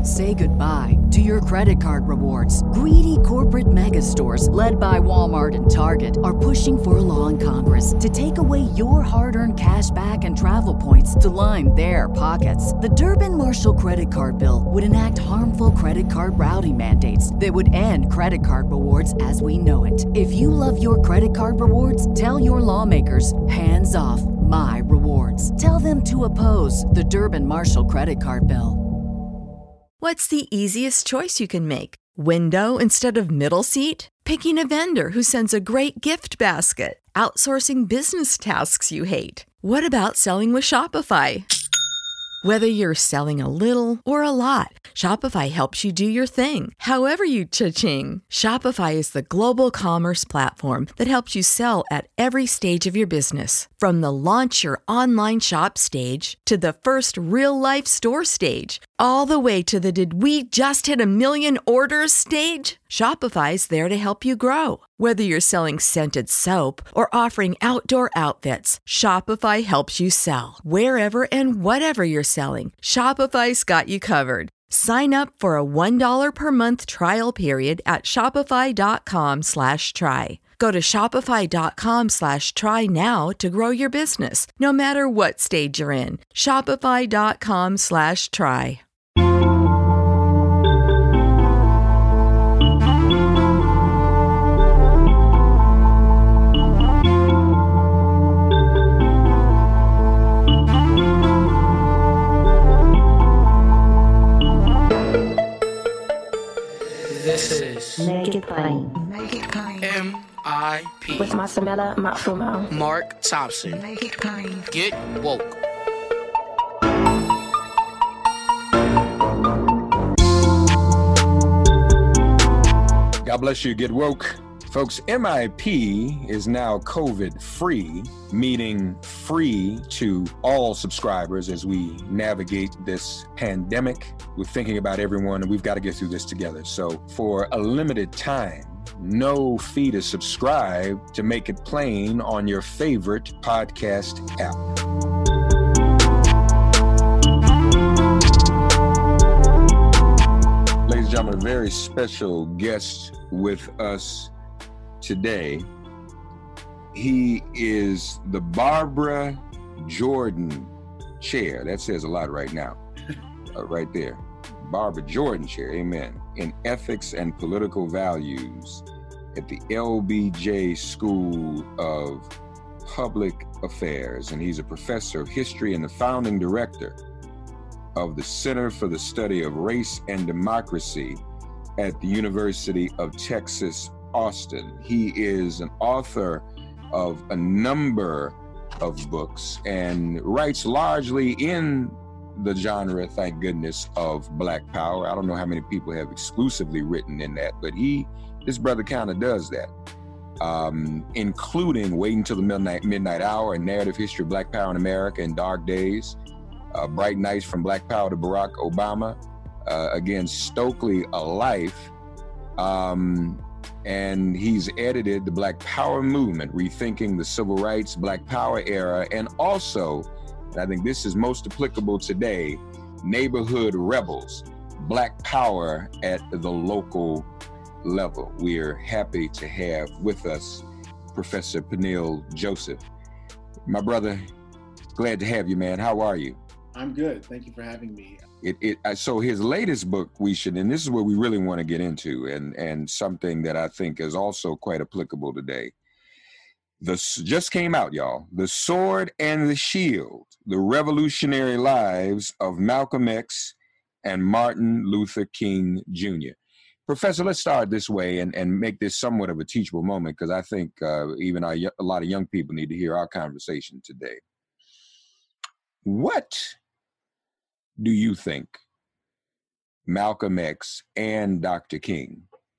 Say goodbye to your credit card rewards. Greedy corporate mega stores, led by Walmart and Target, are pushing for a law in Congress to take away your hard-earned cash back and travel points to line their pockets. The Durbin-Marshall credit card bill would enact harmful credit card routing mandates that would end credit card rewards as we know it. If you love your credit card rewards, tell your lawmakers, hands off my rewards. Tell them to oppose the Durbin-Marshall credit card bill. What's the easiest choice you can make? Window instead of middle seat? Picking a vendor who sends a great gift basket? Outsourcing business tasks you hate? What about selling with Shopify? Whether you're selling a little or a lot, Shopify helps you do your thing, however you cha-ching. Shopify is the global commerce platform that helps you sell at every stage of your business. From the launch your online shop stage to the first real-life store stage, all the way to the did we just hit 1 million orders stage? Shopify's there to help you grow. Whether you're selling scented soap or offering outdoor outfits, Shopify helps you sell. Wherever and whatever you're selling, Shopify's got you covered. Sign up for a $1 per month trial period at shopify.com/try. Go to shopify.com/try now to grow your business, no matter what stage you're in. Shopify.com/try. This is Make It Plain. MIP With Masamela Matfumo. Mark Thompson. Make it plain. Get woke. God bless you. Get woke. Folks, MIP is now COVID-free, meaning free to all subscribers as we navigate this pandemic. We're thinking about everyone, and we've got to get through this together. So for a limited time, no fee to subscribe to Make It Plain on your favorite podcast app. Ladies and gentlemen, a very special guest with us today. He is the Barbara Jordan Chair. That says a lot right now, right there. Barbara Jordan Chair, amen, in Ethics and Political Values at the LBJ School of Public Affairs. And he's a professor of history and the founding director of the Center for the Study of Race and Democracy at the University of Texas, Austin. He is an author of a number of books and writes largely in the genre, thank goodness, of Black Power. I don't know how many people have exclusively written in that, but this brother kind of does that, including Waiting Till the Midnight Hour and Narrative History of Black Power in America in Dark Days, Bright Nights from Black Power to Barack Obama, again, Stokely A Life, and he's edited the Black Power Movement, Rethinking the Civil Rights, Black Power Era, and also, and I think this is most applicable today, Neighborhood Rebels, Black Power at the local level. We're happy to have with us Professor Peniel Joseph. My brother, glad to have you, man. How are you? I'm good. Thank you for having me. So his latest book, and this is what we really want to get into, and something that I think is also quite applicable today. This just came out, y'all. The Sword and the Shield, The Revolutionary Lives of Malcolm X and Martin Luther King Jr. Professor, let's start this way and make this somewhat of a teachable moment, because I think even a lot of young people need to hear our conversation today. What do you think Malcolm X and Dr. King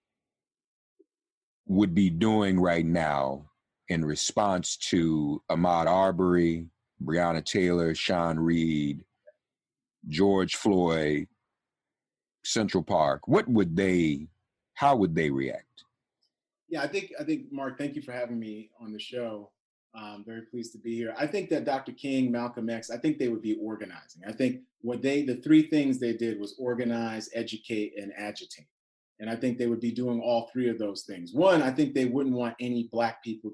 would be doing right now in response to Ahmaud Arbery, Breonna Taylor, Sean Reed, George Floyd, Central Park? How would they react? Yeah, I think, Mark, thank you for having me on the show. Very pleased to be here. I think that Dr. King, Malcolm X, I think they would be organizing. I think the three things they did was organize, educate, and agitate. And I think they would be doing all three of those things. One, I think they wouldn't want any Black people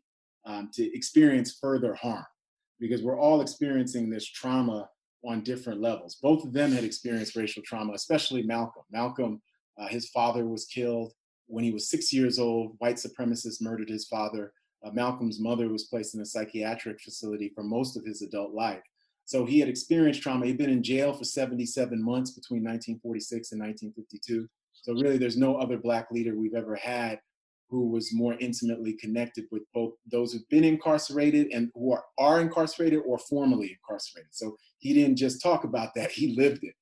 to experience further harm, because we're all experiencing this trauma on different levels. Both of them had experienced racial trauma, especially Malcolm. Malcolm, his father was killed when he was 6 years old. White supremacists murdered his father. Malcolm's mother was placed in a psychiatric facility for most of his adult life. So he had experienced trauma. He'd been in jail for 77 months between 1946 and 1952. So really, there's no other Black leader we've ever had who was more intimately connected with both those who've been incarcerated and who are incarcerated or formerly incarcerated. So he didn't just talk about that, he lived it.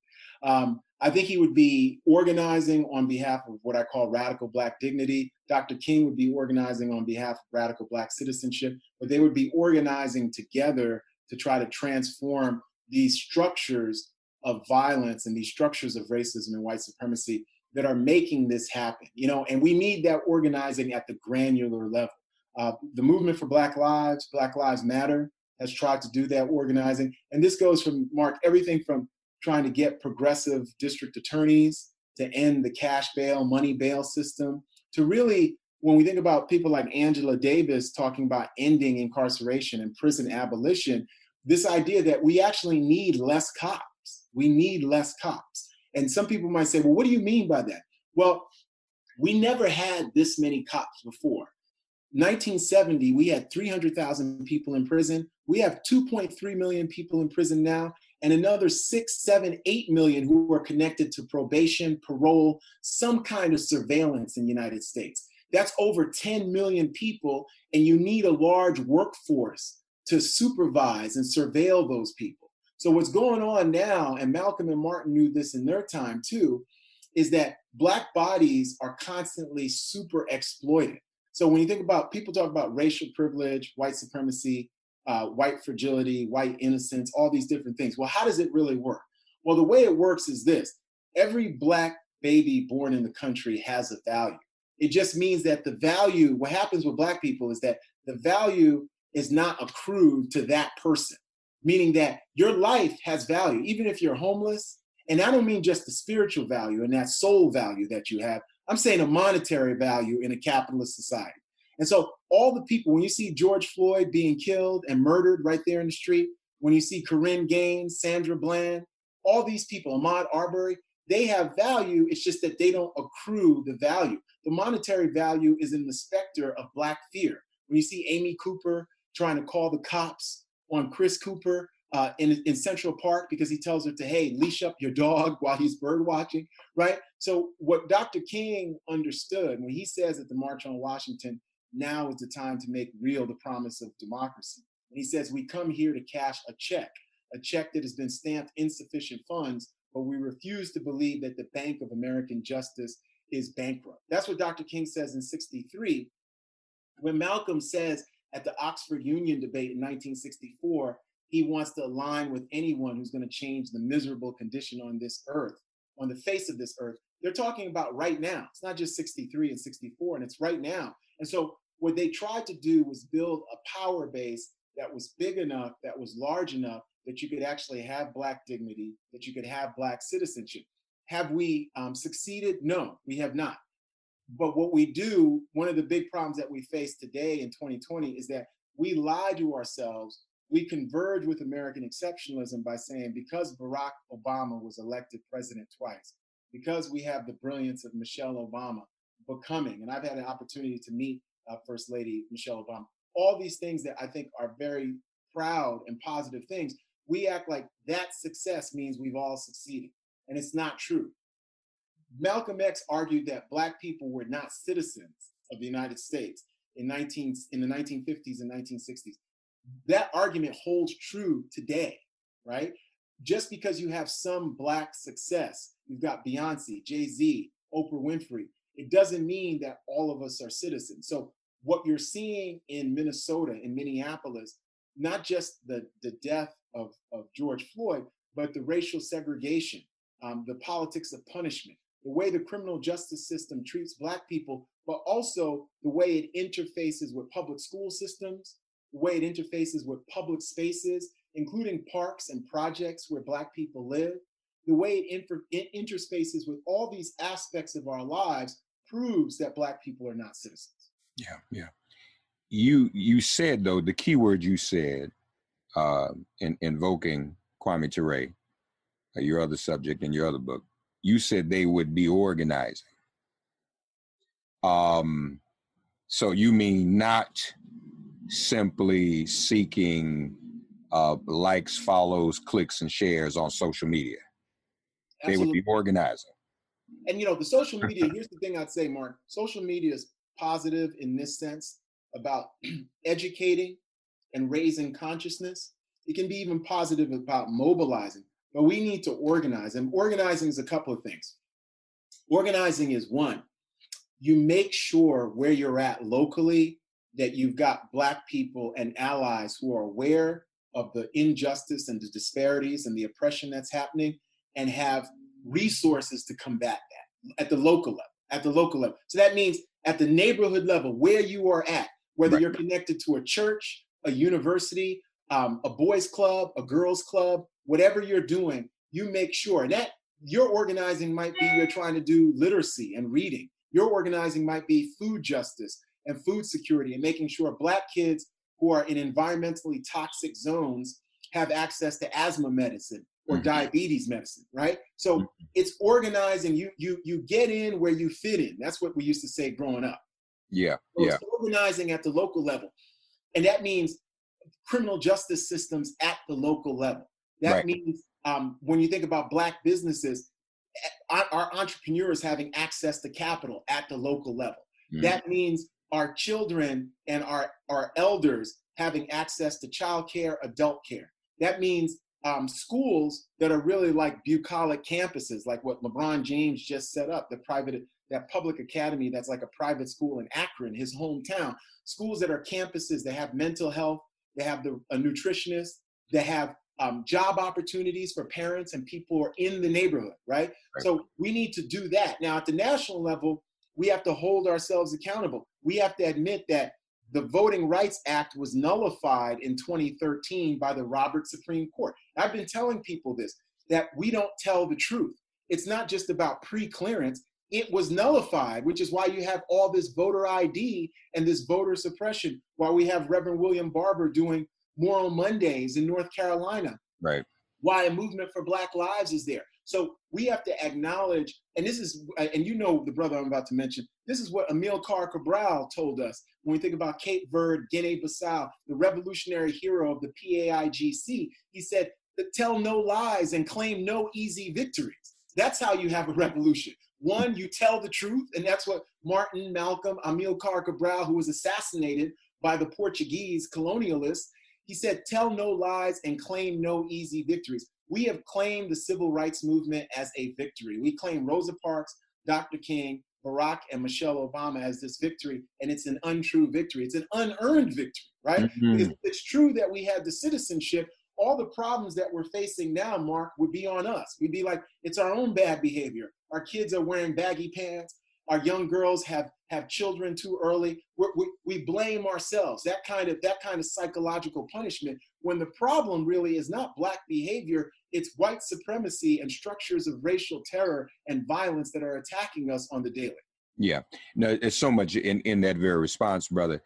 I think he would be organizing on behalf of what I call radical Black dignity. Dr. King would be organizing on behalf of radical Black citizenship, but they would be organizing together to try to transform these structures of violence and these structures of racism and white supremacy that are making this happen, and we need that organizing at the granular level. The movement for Black Lives Matter, has tried to do that organizing. And this goes from, Mark, everything from trying to get progressive district attorneys to end the cash bail, money bail system, to really, when we think about people like Angela Davis talking about ending incarceration and prison abolition, this idea that we actually need less cops. We need less cops. And some people might say, well, what do you mean by that? Well, we never had this many cops before. 1970, we had 300,000 people in prison. We have 2.3 million people in prison now, and another 6, 7, 8 million who are connected to probation, parole, some kind of surveillance in the United States. That's over 10 million people, and you need a large workforce to supervise and surveil those people. So what's going on now, and Malcolm and Martin knew this in their time too, is that Black bodies are constantly super exploited. So when you think about, people talk about racial privilege, white supremacy, white fragility, white innocence, all these different things. Well, how does it really work? Well, the way it works is this. Every Black baby born in the country has a value. It just means that the value, what happens with Black people is that the value is not accrued to that person, meaning that your life has value, even if you're homeless. And I don't mean just the spiritual value and that soul value that you have. I'm saying a monetary value in a capitalist society. And so all the people, when you see George Floyd being killed and murdered right there in the street, when you see Corinne Gaines, Sandra Bland, all these people, Ahmaud Arbery, they have value. It's just that they don't accrue the value. The monetary value is in the specter of Black fear. When you see Amy Cooper trying to call the cops on Chris Cooper in Central Park because he tells her to, hey, leash up your dog while he's bird watching, right? So what Dr. King understood when he says at the March on Washington, now is the time to make real the promise of democracy. And he says, we come here to cash a check that has been stamped insufficient funds, but we refuse to believe that the Bank of American Justice is bankrupt. That's what Dr. King says in 1963. When Malcolm says at the Oxford Union debate in 1964, he wants to align with anyone who's going to change the miserable condition on this earth, on the face of this earth. They're talking about right now. It's not just 63 and 64, and it's right now. And so what they tried to do was build a power base that was big enough, that was large enough, that you could actually have Black dignity, that you could have Black citizenship. Have we succeeded? No, we have not. But what we do, one of the big problems that we face today in 2020 is that we lie to ourselves. We converge with American exceptionalism by saying, because Barack Obama was elected president twice, because we have the brilliance of Michelle Obama becoming, and I've had an opportunity to meet First Lady Michelle Obama, all these things that I think are very proud and positive things, we act like that success means we've all succeeded. And it's not true. Malcolm X argued that Black people were not citizens of the United States in the 1950s and 1960s. That argument holds true today, right? Just because you have some Black success, you've got Beyonce, Jay-Z, Oprah Winfrey, it doesn't mean that all of us are citizens. So what you're seeing in Minnesota, in Minneapolis, not just the death of George Floyd, but the racial segregation, the politics of punishment, the way the criminal justice system treats Black people, but also the way it interfaces with public school systems, the way it interfaces with public spaces, including parks and projects where Black people live, the way it interspaces with all these aspects of our lives proves that Black people are not citizens. Yeah, yeah. You said, though, the key word you said, in invoking Kwame Ture, your other subject in your other book, you said they would be organizing. So you mean not simply seeking likes, follows, clicks, and shares on social media. Absolutely. They would be organizing. And the social media, here's the thing I'd say, Mark, social media is positive in this sense about educating and raising consciousness. It can be even positive about mobilizing, but we need to organize. And organizing is a couple of things. Organizing is one, you make sure where you're at locally that you've got Black people and allies who are aware of the injustice and the disparities and the oppression that's happening and have resources to combat that at the local level. So that means at the neighborhood level, where you are at, whether you're connected to a church, a university, a boys club, a girls club, whatever you're doing, you make sure that your organizing might be you're trying to do literacy and reading. Your organizing might be food justice and food security and making sure Black kids who are in environmentally toxic zones have access to asthma medicine or diabetes medicine, right? So it's organizing. You get in where you fit in. That's what we used to say growing up. Yeah, so it's organizing at the local level. And that means criminal justice systems at the local level. That means when you think about Black businesses, our entrepreneurs having access to capital at the local level. That means our children and our elders having access to childcare, adult care. That means schools that are really like bucolic campuses, like what LeBron James just set up, that public academy that's like a private school in Akron, his hometown. Schools that are campuses that have mental health, they have a nutritionist, they have job opportunities for parents and people who are in the neighborhood, right? So we need to do that. Now, at the national level, we have to hold ourselves accountable. We have to admit that the Voting Rights Act was nullified in 2013 by the Roberts Supreme Court. I've been telling people this, that we don't tell the truth. It's not just about pre-clearance. It was nullified, which is why you have all this voter ID and this voter suppression, why we have Reverend William Barber doing Moral Mondays in North Carolina. Right. Why a movement for Black lives is there. So we have to acknowledge, and this is, and the brother I'm about to mention, this is what Amilcar Cabral told us when we think about Cape Verde, Guinea-Bissau, the revolutionary hero of the PAIGC. He said, tell no lies and claim no easy victories. That's how you have a revolution. One, you tell the truth, and that's what Martin, Malcolm, Amilcar Cabral, who was assassinated by the Portuguese colonialists, he said, tell no lies and claim no easy victories. We have claimed the civil rights movement as a victory. We claim Rosa Parks, Dr. King, Barack, and Michelle Obama as this victory, and it's an untrue victory. It's an unearned victory, right? Because if it's true that we had the citizenship, all the problems that we're facing now, Mark, would be on us. We'd be like, it's our own bad behavior. Our kids are wearing baggy pants. Our young girls have children too early. We blame ourselves. That kind of psychological punishment, when the problem really is not Black behavior, it's white supremacy and structures of racial terror and violence that are attacking us on the daily. Yeah, no, there's so much in that very response, brother.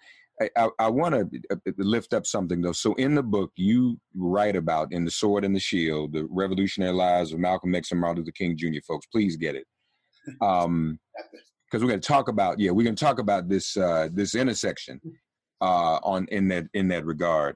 I want to lift up something, though. So in the book, you write about In the Sword and the Shield, the revolutionary lives of Malcolm X and Martin Luther King Jr., folks. Please get it. Because we're going to talk about, this this intersection in that regard.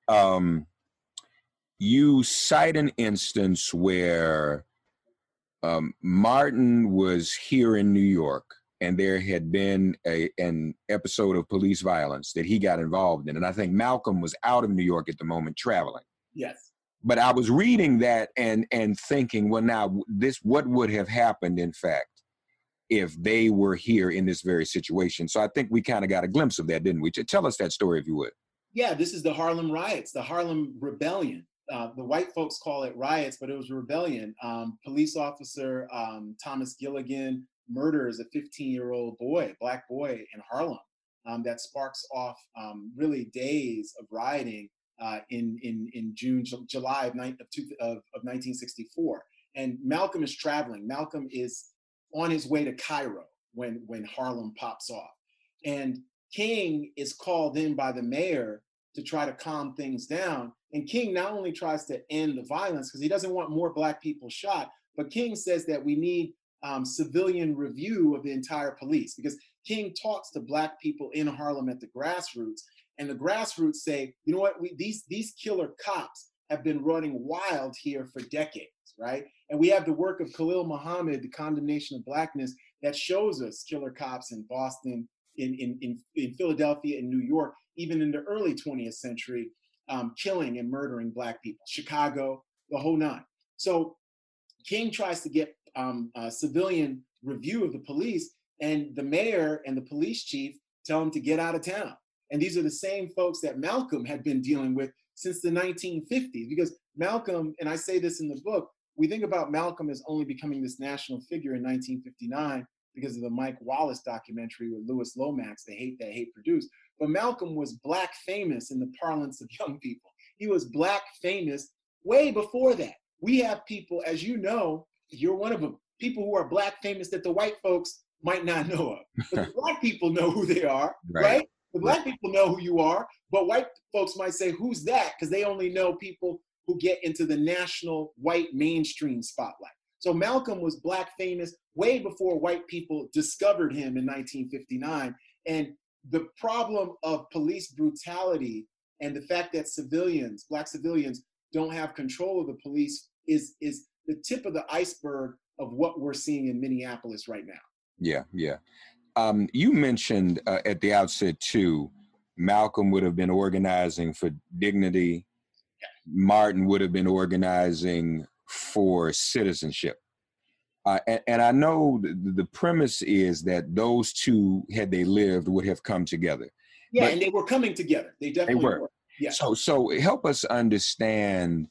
You cite an instance where Martin was here in New York, and there had been an episode of police violence that he got involved in. And I think Malcolm was out of New York at the moment traveling. Yes. But I was reading that and thinking, well, now what would have happened, in fact, if they were here in this very situation? So I think we kind of got a glimpse of that, didn't we? Tell us that story, if you would. Yeah, this is the Harlem riots, the Harlem Rebellion. The white folks call it riots, but it was rebellion. Police officer Thomas Gilligan murders a 15-year-old boy, Black boy in Harlem. that sparks off really days of rioting in July of 1964. And Malcolm is traveling. Malcolm is on his way to Cairo when Harlem pops off. And King is called in by the mayor to try to calm things down. And King not only tries to end the violence because he doesn't want more Black people shot, but King says that we need civilian review of the entire police, because King talks to Black people in Harlem at the grassroots, and the grassroots say, you know what, these killer cops have been running wild here for decades, right? And we have the work of Khalil Muhammad, The Condemnation of Blackness, that shows us killer cops in Boston, in Philadelphia, in New York, even in the early 20th century, killing and murdering Black people, Chicago, the whole nine. So King tries to get a civilian review of the police, and the mayor and the police chief tell him to get out of town. And these are the same folks that Malcolm had been dealing with since the 1950s, because Malcolm, and I say this in the book, we think about Malcolm as only becoming this national figure in 1959 because of the Mike Wallace documentary with Louis Lomax, The Hate That Hate Produced. But Malcolm was Black famous in the parlance of young people. He was Black famous way before that. We have people, as you know, you're one of them, people who are Black famous that the white folks might not know of. But the Black people know who they are, right? The Black people know who you are, but white folks might say, who's that? Because they only know people who get into the national white mainstream spotlight. So Malcolm was Black famous way before white people discovered him in 1959. And the problem of police brutality and the fact that civilians, Black civilians, don't have control of the police is the tip of the iceberg of what we're seeing in Minneapolis right now. Yeah. You mentioned at the outset, too, Malcolm would have been organizing for dignity. Martin would have been organizing for citizenship. And I know the premise is that those two, had they lived, would have come together. Yeah, and they were coming together. They definitely were. Yeah. So help us understand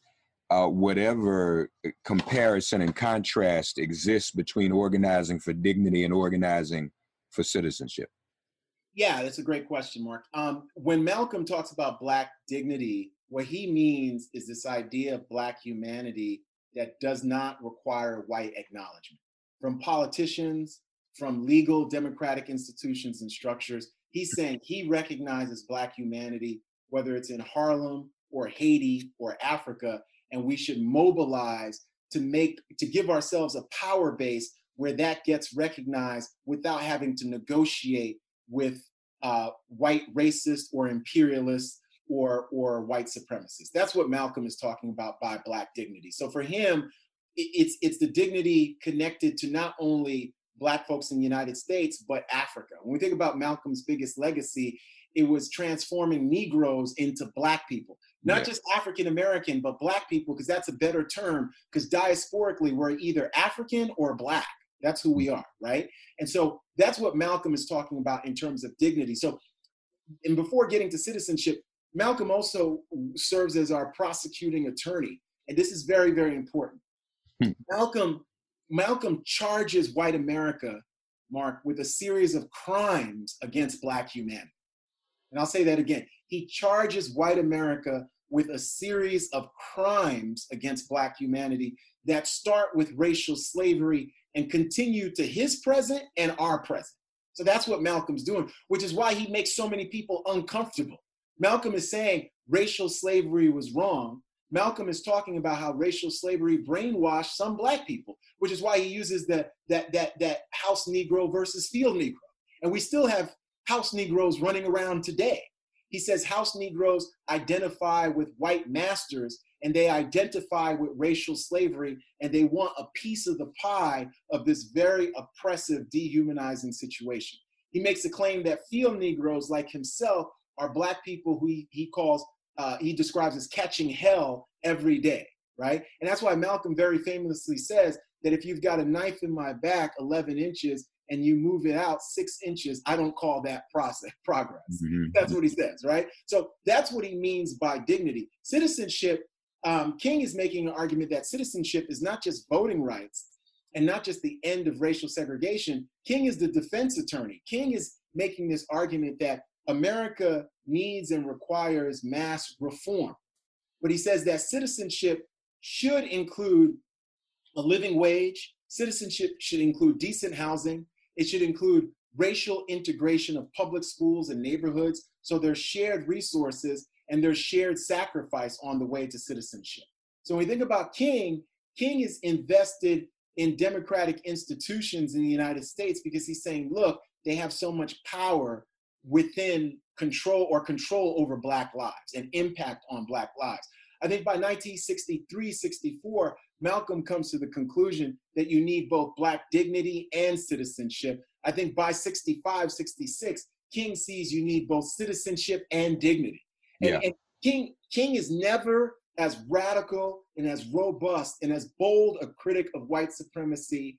whatever comparison and contrast exists between organizing for dignity and organizing for citizenship. Yeah, that's a great question, Mark. When Malcolm talks about Black dignity, what he means is this idea of Black humanity that does not require white acknowledgement. From politicians, from legal democratic institutions and structures, he's saying he recognizes Black humanity, whether it's in Harlem or Haiti or Africa, and we should mobilize to give ourselves a power base where that gets recognized without having to negotiate with white racists or imperialists or white supremacists. That's what Malcolm is talking about by Black dignity. So for him, it's the dignity connected to not only Black folks in the United States, but Africa. When we think about Malcolm's biggest legacy, it was transforming Negroes into Black people, not just African American, but Black people, because that's a better term, because diasporically, we're either African or Black. That's who we are, right? And so that's what Malcolm is talking about in terms of dignity. So, and before getting to citizenship, Malcolm also serves as our prosecuting attorney. And this is very, very important. Malcolm charges white America, Mark, with a series of crimes against Black humanity. And I'll say that again. He charges white America with a series of crimes against Black humanity that start with racial slavery and continue to his present and our present. So that's what Malcolm's doing, which is why he makes so many people uncomfortable. Malcolm is saying racial slavery was wrong. Malcolm is talking about how racial slavery brainwashed some Black people, which is why he uses that house Negro versus field Negro. And we still have house Negroes running around today. He says house Negroes identify with white masters and they identify with racial slavery and they want a piece of the pie of this very oppressive, dehumanizing situation. He makes a claim that field Negroes like himself are Black people who he describes as catching hell every day, right? And that's why Malcolm very famously says that if you've got a knife in my back 11 inches and you move it out 6 inches, I don't call that progress. Mm-hmm. That's what he says, right? So that's what he means by dignity. Citizenship, King is making an argument that citizenship is not just voting rights, and not just the end of racial segregation. King is the defense attorney. King is making this argument that America needs and requires mass reform. But he says that citizenship should include a living wage. Citizenship should include decent housing. It should include racial integration of public schools and neighborhoods. So there's shared resources and there's shared sacrifice on the way to citizenship. So when we think about King, King is invested in democratic institutions in the United States because he's saying, look, they have so much power within control over Black lives and impact on Black lives. I think by 1963, 64, Malcolm comes to the conclusion that you need both Black dignity and citizenship. I think by 65, 66, King sees you need both citizenship and dignity. And King is never as radical and as robust and as bold a critic of white supremacy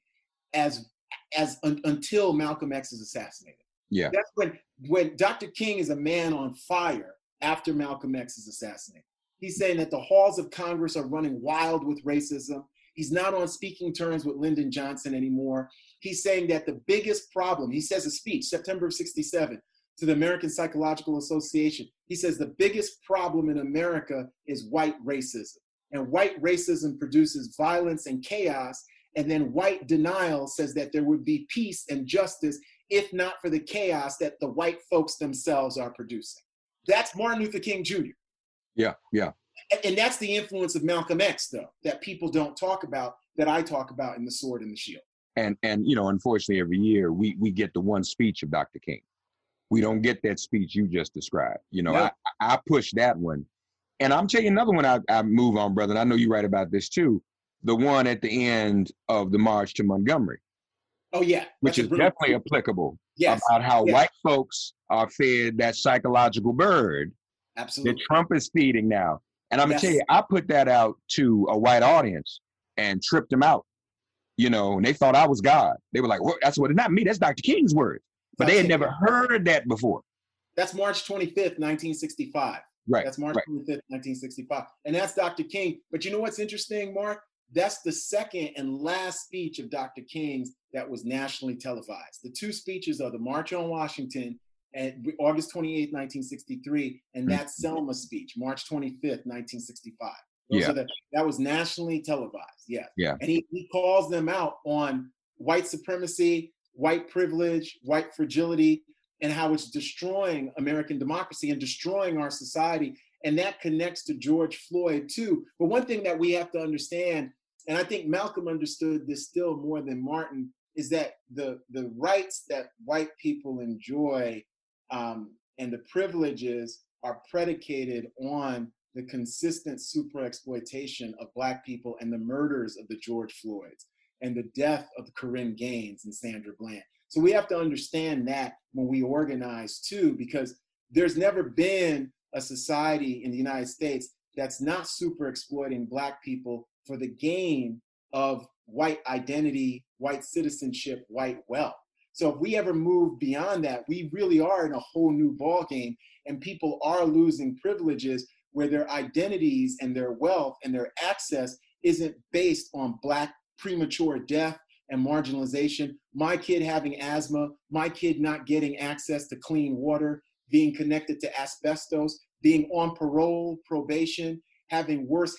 until Malcolm X is assassinated. Yeah. That's when Dr. King is a man on fire after Malcolm X is assassinated. He's saying that the halls of Congress are running wild with racism. He's not on speaking terms with Lyndon Johnson anymore. He's saying that the biggest problem, he says a speech, September of 67, to the American Psychological Association. He says the biggest problem in America is white racism. And white racism produces violence and chaos. And then white denial says that there would be peace and justice if not for the chaos that the white folks themselves are producing. That's Martin Luther King Jr. Yeah. And that's the influence of Malcolm X, though, that people don't talk about, that I talk about in The Sword and the Shield. And unfortunately, every year we get the one speech of Dr. King. We don't get that speech you just described. No. I push that one. And I'm telling you another one I move on, brother. And I know you write about this too. The one at the end of the March to Montgomery. Oh, yeah. Which is definitely applicable. Yes. About how white folks are fed that psychological bird. Absolutely. That Trump is feeding now. And I'm going to tell you, I put that out to a white audience and tripped them out. And they thought I was God. They were like, well, that's what, not me, that's Dr. King's words. But they had never heard that before. That's March 25th, 1965. Right. That's March 25th, 1965. And that's Dr. King. But you know what's interesting, Mark? That's the second and last speech of Dr. King's that was nationally televised. The two speeches are the March on Washington and August 28th, 1963, and that's Selma's speech, March 25th, 1965. That was nationally televised, yes. Yeah. And he calls them out on white supremacy, white privilege, white fragility, and how it's destroying American democracy and destroying our society. And that connects to George Floyd too. But one thing that we have to understand, and I think Malcolm understood this still more than Martin, is that the rights that white people enjoy and the privileges are predicated on the consistent super exploitation of Black people and the murders of the George Floyds and the death of Corinne Gaines and Sandra Bland. So we have to understand that when we organize too, because there's never been a society in the United States that's not super exploiting Black people for the gain of white identity, white citizenship, white wealth. So if we ever move beyond that, we really are in a whole new ballgame, and people are losing privileges where their identities and their wealth and their access isn't based on Black premature death and marginalization, my kid having asthma, my kid not getting access to clean water, being connected to asbestos, being on parole, probation, having worse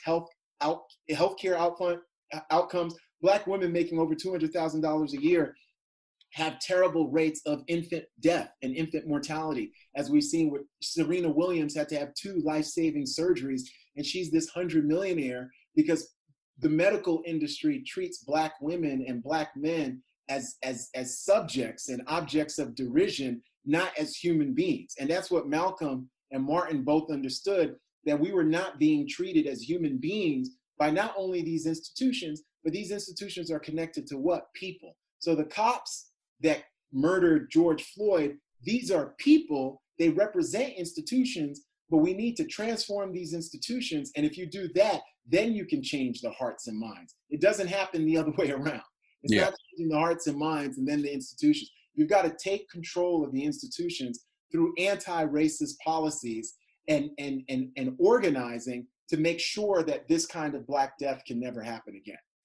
healthcare outcomes. Black women making over $200,000 a year have terrible rates of infant death and infant mortality, as we've seen with Serena Williams had to have 2 life-saving surgeries, and she's this 100 millionaire because the medical industry treats Black women and Black men as subjects and objects of derision, not as human beings. And that's what Malcolm and Martin both understood, that we were not being treated as human beings by not only these institutions, but these institutions are connected to what? People. So the cops that murdered George Floyd, these are people, they represent institutions, but we need to transform these institutions. And if you do that, then you can change the hearts and minds. It doesn't happen the other way around. It's not changing the hearts and minds and then the institutions. You've got to take control of the institutions through anti-racist policies and organizing to make sure that this kind of Black death can never happen again.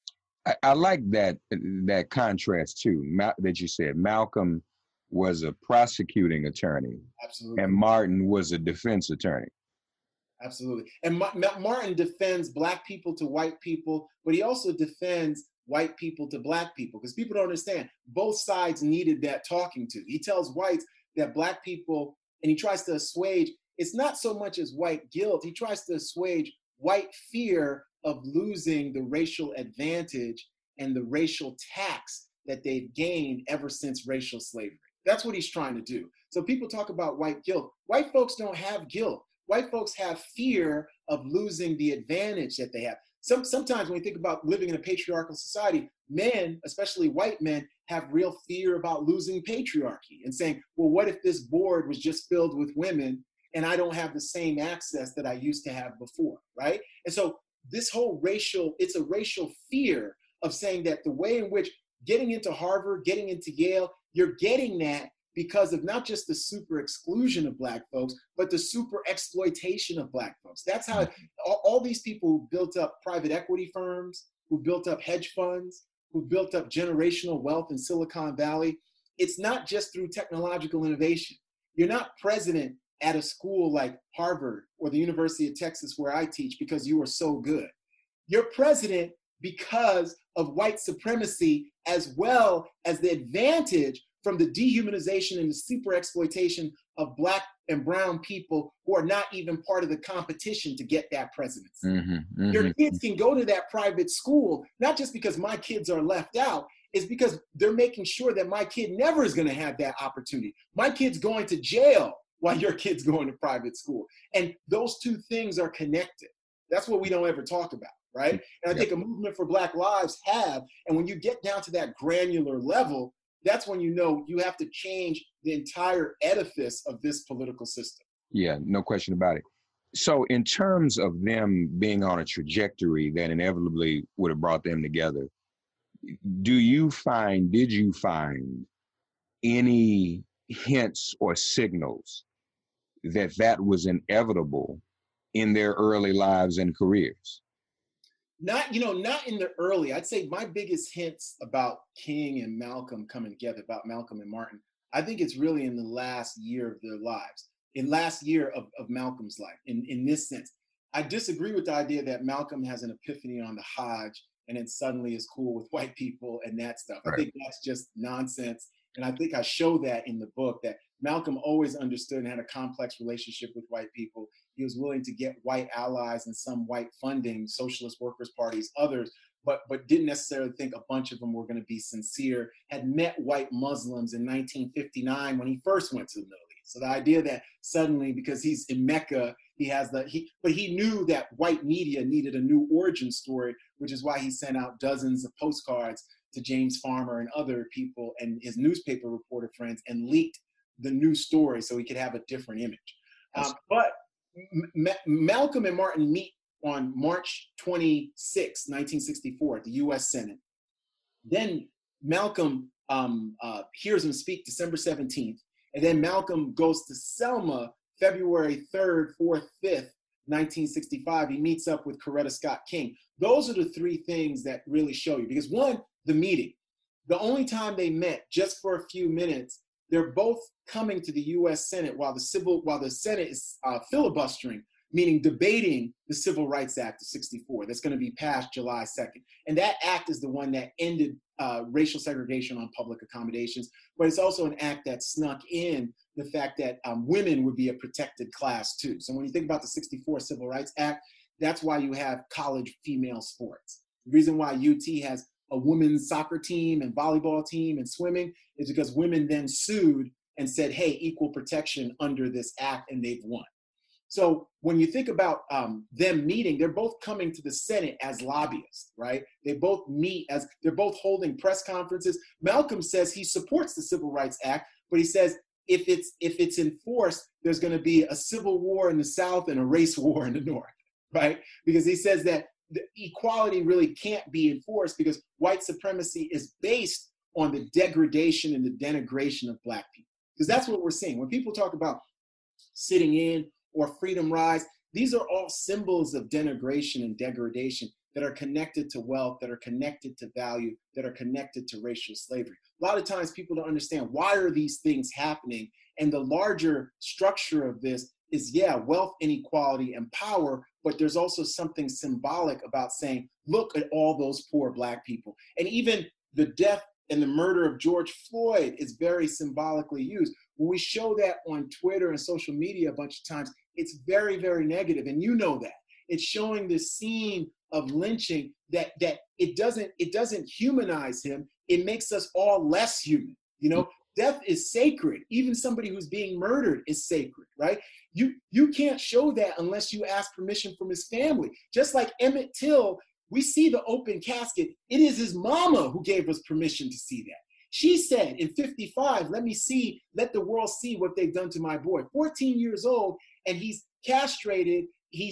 I like that contrast too, that you said. Malcolm was a prosecuting attorney, Absolutely. and Martin was a defense attorney. Absolutely. And Martin defends Black people to white people, but he also defends white people to Black people, because people don't understand. Both sides needed that talking to. He tells whites that Black people, and he tries to assuage, it's not so much as white guilt, he tries to assuage white fear of losing the racial advantage and the racial tax that they've gained ever since racial slavery. That's what he's trying to do. So people talk about white guilt. White folks don't have guilt. White folks have fear of losing the advantage that they have. Sometimes when we think about living in a patriarchal society, men, especially white men, have real fear about losing patriarchy and saying, well, what if this board was just filled with women and I don't have the same access that I used to have before, right? And so this whole it's a racial fear of saying that the way in which getting into Harvard, getting into Yale, you're getting that because of not just the super exclusion of Black folks, but the super exploitation of Black folks. That's how all these people who built up private equity firms, who built up hedge funds, who built up generational wealth in Silicon Valley, it's not just through technological innovation. You're not president at a school like Harvard or the University of Texas where I teach because you are so good. You're president because of white supremacy, as well as the advantage from the dehumanization and the super exploitation of Black and brown people who are not even part of the competition to get that presidency. Your kids can go to that private school, not just because my kids are left out, it's because they're making sure that my kid never is gonna have that opportunity. My kid's going to jail while your kid's going to private school. And those two things are connected. That's what we don't ever talk about, right? And I think a movement for Black lives have, and when you get down to that granular level, that's when you know you have to change the entire edifice of this political system. Yeah, no question about it. So in terms of them being on a trajectory that inevitably would have brought them together, did you find any hints or signals that was inevitable in their early lives and careers? Not in the early. I'd say my biggest hints about King and Malcolm coming together, about Malcolm and Martin, I think it's really in the last year of their lives, in last year of Malcolm's life, in this sense. I disagree with the idea that Malcolm has an epiphany on the Hajj and then suddenly is cool with white people and that stuff. Right. I think that's just nonsense. And I think I show that in the book, that Malcolm always understood and had a complex relationship with white people. He was willing to get white allies and some white funding, socialist workers' parties, others, but didn't necessarily think a bunch of them were going to be sincere, had met white Muslims in 1959 when he first went to the Middle East. So the idea that suddenly, because he's in Mecca, but he knew that white media needed a new origin story, which is why he sent out dozens of postcards to James Farmer and other people and his newspaper reporter friends and leaked the new story so he could have a different image. But Malcolm and Martin meet on March 26, 1964 at the US Senate. Then Malcolm hears him speak December 17th. And then Malcolm goes to Selma February 3rd, 4th, 5th, 1965. He meets up with Coretta Scott King. Those are the three things that really show you. Because one, the meeting. The only time they met, just for a few minutes, they're both coming to the U.S. Senate while the Senate is filibustering, meaning debating the Civil Rights Act of '64 that's going to be passed July 2nd. And that act is the one that ended racial segregation on public accommodations, but it's also an act that snuck in the fact that women would be a protected class too. So when you think about the '64 Civil Rights Act, that's why you have college female sports. The reason why UT has a women's soccer team and volleyball team and swimming is because women then sued and said, hey, equal protection under this act, and they've won. So when you think about them meeting, they're both coming to the Senate as lobbyists, right? They both meet they're both holding press conferences. Malcolm says he supports the Civil Rights Act, but he says if it's enforced, there's going to be a civil war in the South and a race war in the North, right? Because he says that the equality really can't be enforced because white supremacy is based on the degradation and the denigration of Black people. Because that's what we're seeing. When people talk about sitting in or freedom rise, these are all symbols of denigration and degradation that are connected to wealth, that are connected to value, that are connected to racial slavery. A lot of times people don't understand why are these things happening, and the larger structure of this is, yeah, wealth inequality and power, but there's also something symbolic about saying, look at all those poor Black people. And even the death and the murder of George Floyd is very symbolically used. When we show that on Twitter and social media a bunch of times, it's very, very negative, and you know that. It's showing this scene of lynching that it doesn't humanize him. It makes us all less human. You know, death is sacred. Even somebody who's being murdered is sacred, right? You can't show that unless you ask permission from his family. Just like Emmett Till, we see the open casket. It is his mama who gave us permission to see that. She said in 55, let the world see what they've done to my boy. 14 years old, and he's castrated,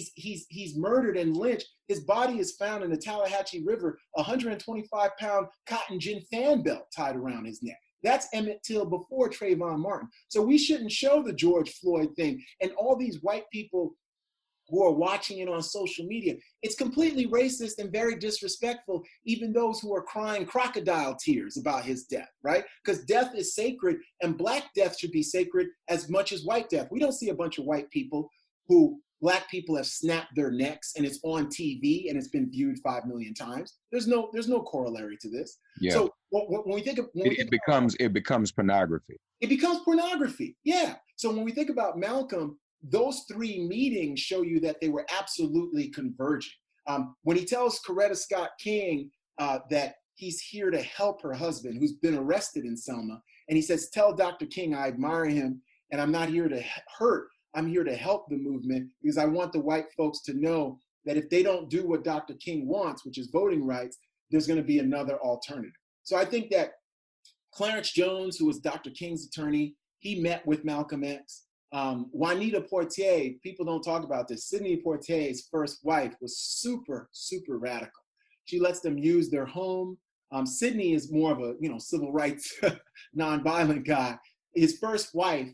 he's murdered and lynched. His body is found in the Tallahatchie River, a 125-pound cotton gin fan belt tied around his neck. That's Emmett Till before Trayvon Martin. So we shouldn't show the George Floyd thing. And all these white people who are watching it on social media, it's completely racist and very disrespectful, even those who are crying crocodile tears about his death, right? Because death is sacred, and Black death should be sacred as much as white death. We don't see a bunch of white people who Black people have snapped their necks and it's on TV and it's been viewed 5 million times. There's no corollary to this. Yeah. So when we think of it becomes pornography. It becomes pornography. Yeah. So when we think about Malcolm, those 3 meetings show you that they were absolutely converging. When he tells Coretta Scott King that he's here to help her husband, who's been arrested in Selma, and he says, "Tell Dr. King I admire him, and I'm not here to hurt. I'm here to help the movement because I want the white folks to know that if they don't do what Dr. King wants, which is voting rights, there's going to be another alternative." So I think that Clarence Jones, who was Dr. King's attorney, he met with Malcolm X. Juanita Portier, people don't talk about this. Sidney Portier's first wife was super, super radical. She lets them use their home. Sidney is more of a civil rights nonviolent guy. His first wife,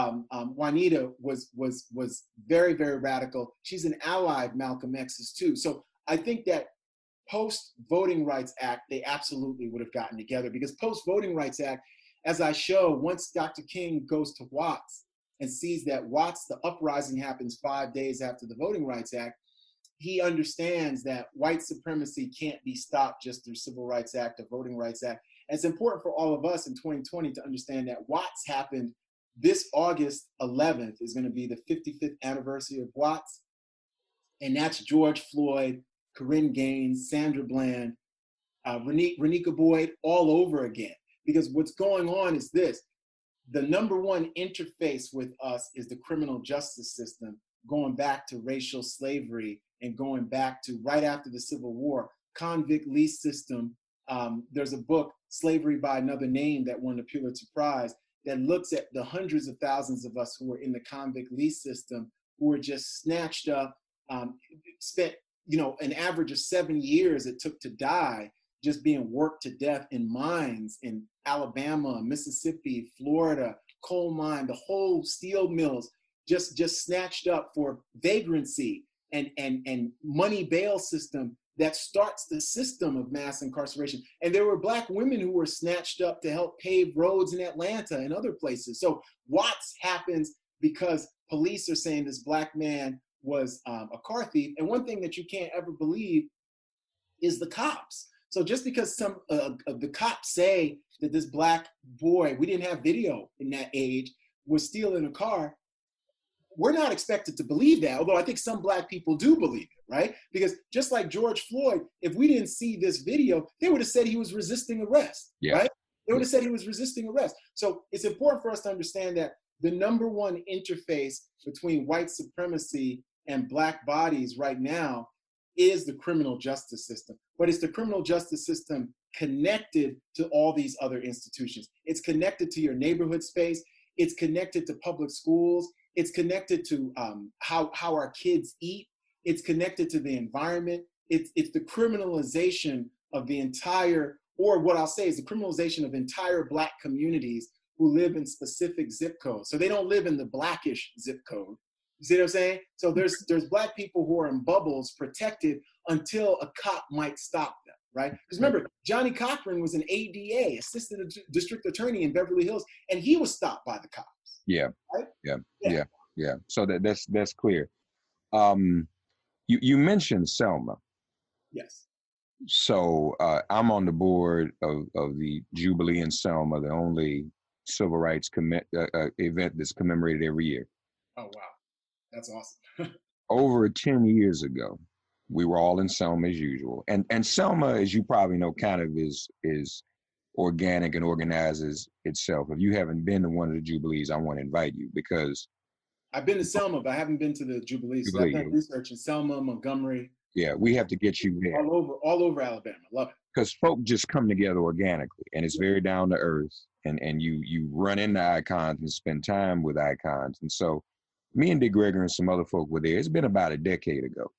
Juanita, was very, very radical. She's an ally of Malcolm X's too. So I think that post-Voting Rights Act, they absolutely would have gotten together, because post-Voting Rights Act, as I show, once Dr. King goes to Watts and sees that Watts, the uprising happens 5 days after the Voting Rights Act, he understands that white supremacy can't be stopped just through Civil Rights Act or Voting Rights Act. And it's important for all of us in 2020 to understand that Watts happened this August 11th is going to be the 55th anniversary of Watts. And that's George Floyd, Corinne Gaines, Sandra Bland, Renika Boyd all over again. Because what's going on is this: the number one interface with us is the criminal justice system, going back to racial slavery and going back to right after the Civil War, convict lease system. There's a book, Slavery by Another Name, that won the Pulitzer Prize, that looks at the hundreds of thousands of us who were in the convict lease system, who were just snatched up, spent an average of 7 years it took to die, just being worked to death in mines in Alabama, Mississippi, Florida, coal mine, the whole steel mills, just snatched up for vagrancy and money bail system that starts the system of mass incarceration. And there were Black women who were snatched up to help pave roads in Atlanta and other places. So Watts happens because police are saying this Black man was a car thief. And one thing that you can't ever believe is the cops. So just because some of the cops say that this Black boy, we didn't have video in that age, was stealing a car, we're not expected to believe that, although I think some Black people do believe it, right? Because just like George Floyd, if we didn't see this video, they would have said he was resisting arrest, right? They would have said he was resisting arrest. So it's important for us to understand that the number one interface between white supremacy and Black bodies right now is the criminal justice system. But it's the criminal justice system connected to all these other institutions. It's connected to your neighborhood space. It's connected to public schools. It's connected to how our kids eat. It's connected to the environment. It's the criminalization of the entire, or what I'll say is the criminalization of entire Black communities who live in specific zip codes. So they don't live in the Blackish zip code. You see what I'm saying? So there's Black people who are in bubbles, protected until a cop might stop them, right? Because remember, Johnny Cochran was an ADA, assistant district attorney in Beverly Hills, and he was stopped by the cops. Yeah, right? yeah. So that's clear. You mentioned Selma. Yes. So I'm on the board of the Jubilee in Selma, the only civil rights event that's commemorated every year. Oh, wow. That's awesome. Over 10 years ago, we were all in Selma as usual. And Selma, as you probably know, kind of is organic and organizes itself. If you haven't been to one of the Jubilees, I want to invite you, because I've been to Selma, but I haven't been to the Jubilees. So I've done research in Selma, Montgomery. Yeah, we have to get you there. All over Alabama. Love it. Because folk just come together organically, and it's very down to earth, and you run into icons and spend time with icons. And so me and Dick Gregory and some other folk were there. It's been about a decade ago.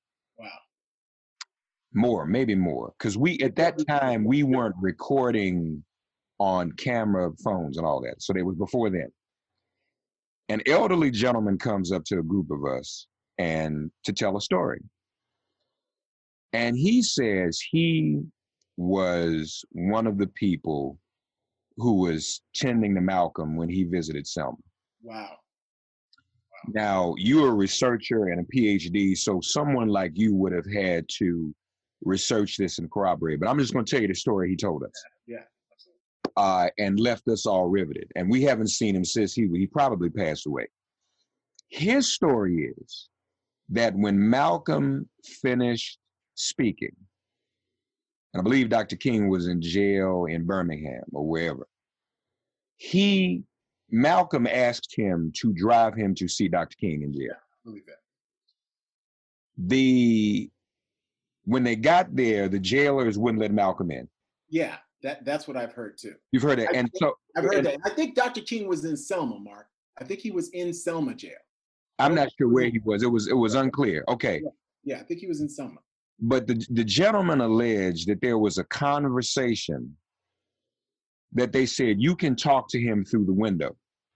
Wow. Maybe more. Because at that time, we weren't recording on camera phones and all that. So it was before then. An elderly gentleman comes up to a group of us and to tell a story. And he says he was one of the people who was tending to Malcolm when he visited Selma. Wow. Now, you're a researcher and a PhD, so someone like you would have had to research this and corroborate. But I'm just going to tell you the story he told us. Yeah, absolutely. And left us all riveted. And we haven't seen him since he probably passed away. His story is that when Malcolm finished speaking, and I believe Dr. King was in jail in Birmingham or wherever, Malcolm asked him to drive him to see Dr. King in jail. Yeah, I believe that. When they got there, the jailers wouldn't let Malcolm in. Yeah, that's what I've heard too. You've heard it, I've heard that. I think Dr. King was in Selma, Mark. I think he was in Selma jail. I'm not sure where he was. It was unclear. Okay. Yeah, I think he was in Selma. But the gentleman alleged that there was a conversation that they said you can talk to him through the window.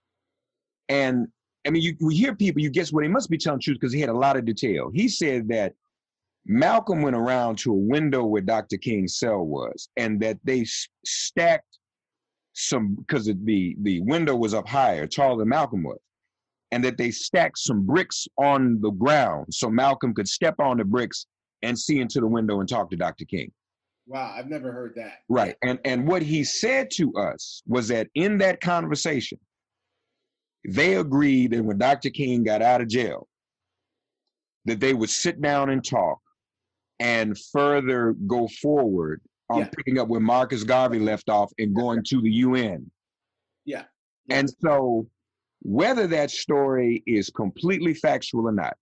And I mean, we hear people, you guess what, he must be telling the truth because he had a lot of detail. He said that Malcolm went around to a window where Dr. King's cell was, and that they stacked some, because the window was up higher, taller than Malcolm was, and that they stacked some bricks on the ground so Malcolm could step on the bricks and see into the window and talk to Dr. King. Wow, I've never heard that. Right. And what he said to us was that in that conversation, they agreed that when Dr. King got out of jail, that they would sit down and talk and further go forward on picking up where Marcus Garvey left off and going to the UN. Yeah. And so whether that story is completely factual or not,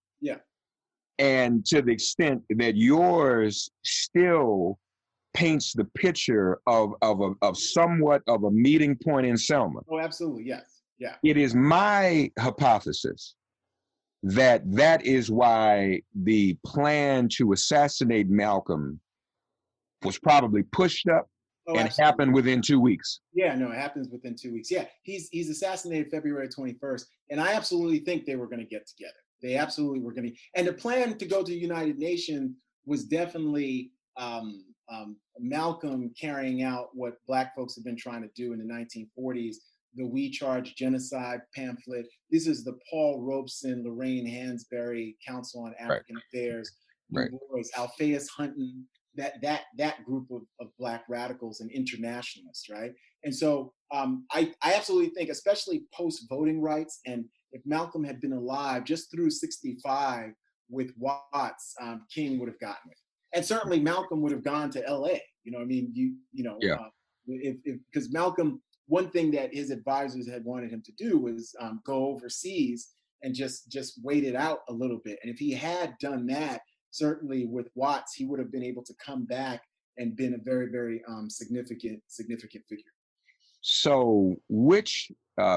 and to the extent that yours still paints the picture of somewhat of a meeting point in Selma. Oh, absolutely, yes, yeah. It is my hypothesis that is why the plan to assassinate Malcolm was probably pushed up and happened within 2 weeks. Yeah, no, it happens within 2 weeks. Yeah, he's assassinated February 21st, and I absolutely think they were going to get together. They absolutely were going to, and the plan to go to the United Nations was definitely Malcolm carrying out what Black folks have been trying to do in the 1940s, the We Charge Genocide pamphlet. This is the Paul Robeson, Lorraine Hansberry Council on African Affairs, Alphaeus Hunton, that group of Black radicals and internationalists, right? And so I absolutely think, especially post-voting rights, and if Malcolm had been alive just through 65 with Watts, King would have gotten it. And certainly Malcolm would have gone to LA. You know, I mean, because Malcolm, one thing that his advisors had wanted him to do was go overseas and just wait it out a little bit. And if he had done that, certainly with Watts, he would have been able to come back and been a very, very significant figure. So which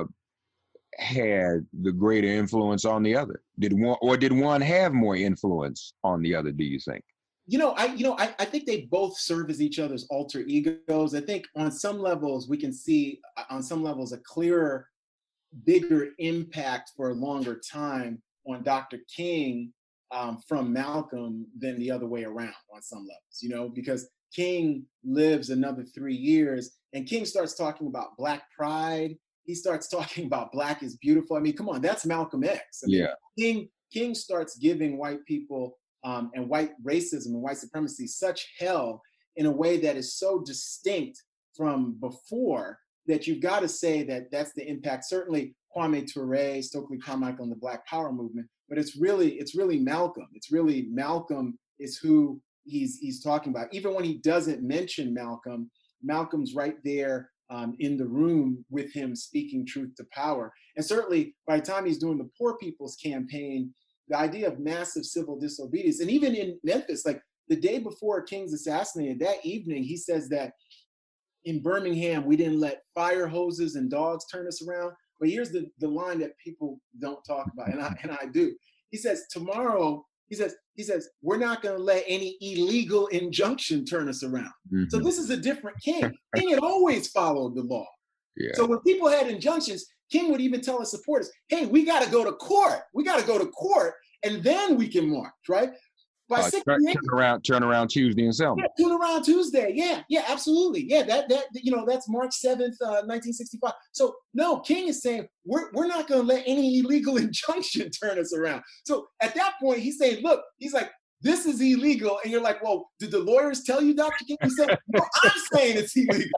had the greater influence on the other? Did one have more influence on the other, do you think? I think they both serve as each other's alter egos. I think on some levels we can see a clearer, bigger impact for a longer time on Dr. King from Malcolm than the other way around on some levels, you know, because King lives another 3 years and King starts talking about Black pride. He starts talking about Black is beautiful. I mean, come on, that's Malcolm X. I mean, King starts giving white people and white racism and white supremacy such hell in a way that is so distinct from before that you've got to say that that's the impact. Certainly Kwame Ture, Stokely Carmichael, and the Black Power movement, but it's really Malcolm. It's really Malcolm is who he's talking about. Even when he doesn't mention Malcolm, Malcolm's right there in the room with him speaking truth to power. And certainly by the time he's doing the Poor People's Campaign, the idea of massive civil disobedience, and even in Memphis, like the day before King's assassinated, that evening, he says that in Birmingham, we didn't let fire hoses and dogs turn us around. But here's the line that people don't talk about, and I do. He says, tomorrow, he says, we're not going to let any illegal injunction turn us around. Mm-hmm. So this is a different King. King had always followed the law. Yeah. So when people had injunctions, King would even tell his supporters, hey, we got to go to court. We got to go to court, and then we can march, right? By turn around Tuesday in Selma. Yeah, turn around Tuesday. Yeah, absolutely. Yeah, that's March 7th, 1965. So no, King is saying we're not going to let any illegal injunction turn us around. So at that point, he's saying, look, he's like, this is illegal, and you're like, well, did the lawyers tell you, Dr. King? He said, no, I'm saying it's illegal.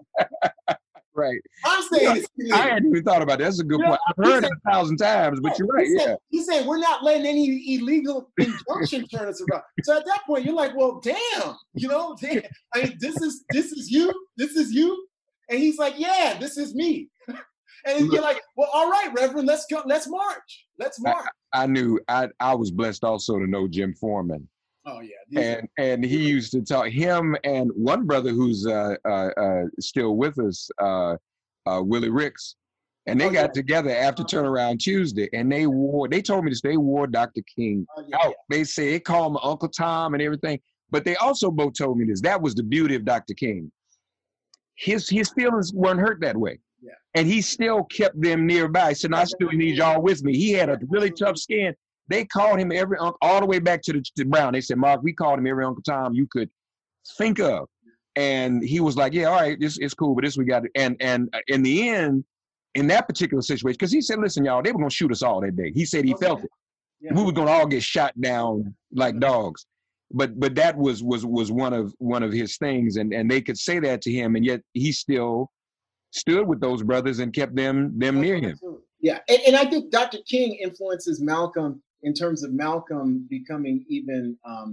Right. I'm saying it's illegal. I hadn't even thought about that. That's a good point. I've heard it 1,000 times, but you're right. He's saying we're not letting any illegal injunction turn us around. So at that point, you're like, well, damn, damn. I mean, this is you. And he's like, yeah, this is me. And you're like, well, all right, Reverend, let's go. Let's march. I knew I was blessed also to know Jim Foreman. Oh yeah, and he used to talk, him and one brother who's still with us, Willie Ricks, and they got together after Turnaround Tuesday, and they told me this, they wore Dr. King out. They say they called him Uncle Tom and everything, but they also both told me this. That was the beauty of Dr. King. His feelings weren't hurt that way. Yeah. And he still kept them nearby. He said, I still need y'all with me. He had a really tough skin. They called him every uncle, all the way back to Brown. They said, Mark, we called him every Uncle Tom you could think of. And he was like, yeah, all right, this is cool, but this we got to. And in the end, in that particular situation, because he said, listen, y'all, they were going to shoot us all that day. He said he felt it. Yeah. We were going to all get shot down like dogs. But that was one of his things. And they could say that to him, and yet he still stood with those brothers and kept them near him. Yeah, and I think Dr. King influences Malcolm in terms of Malcolm becoming even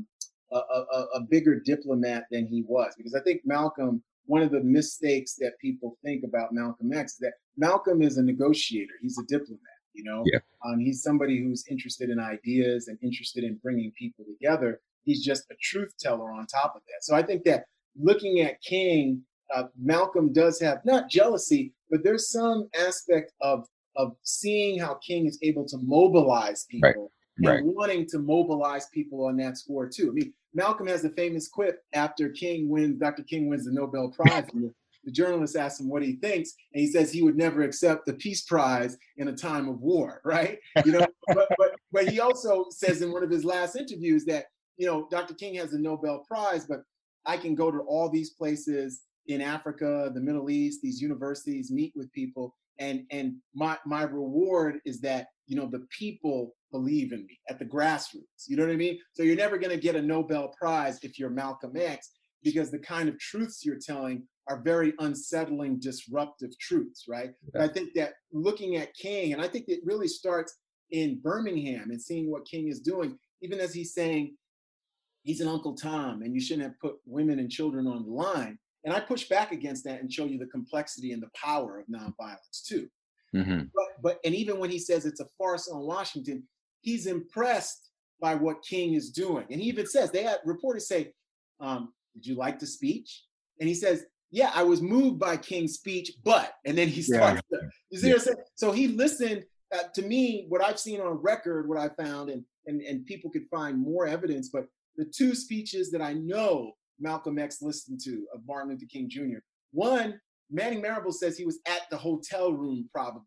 a bigger diplomat than he was. Because I think Malcolm, one of the mistakes that people think about Malcolm X is that Malcolm is a negotiator. He's a diplomat, Yeah. He's somebody who's interested in ideas and interested in bringing people together. He's just a truth teller on top of that. So I think that looking at King, Malcolm does have not jealousy, but there's some aspect of seeing how King is able to mobilize people and wanting to mobilize people on that score too. I mean, Malcolm has the famous quip after Dr. King wins the Nobel Prize. And the journalist asks him what he thinks, and he says he would never accept the Peace Prize in a time of war, right? But he also says in one of his last interviews that, Dr. King has the Nobel Prize, but I can go to all these places in Africa, the Middle East, these universities, meet with people. And my reward is that, the people believe in me at the grassroots. You know what I mean? So you're never going to get a Nobel Prize if you're Malcolm X, because the kind of truths you're telling are very unsettling, disruptive truths, right? Yeah. But I think that looking at King, and I think it really starts in Birmingham and seeing what King is doing, even as he's saying he's an Uncle Tom and you shouldn't have put women and children on the line. And I push back against that and show you the complexity and the power of nonviolence too. Mm-hmm. But even when he says it's a farce on Washington, he's impressed by what King is doing. And he even says, they had reporters say, did you like the speech? And he says, yeah, I was moved by King's speech, but, and then he starts, you see what I'm saying? So he listened to me, what I've seen on record, what I found, and people could find more evidence, but the two speeches that I know Malcolm X listened to of Martin Luther King Jr. One, Manning Marable says he was at the hotel room probably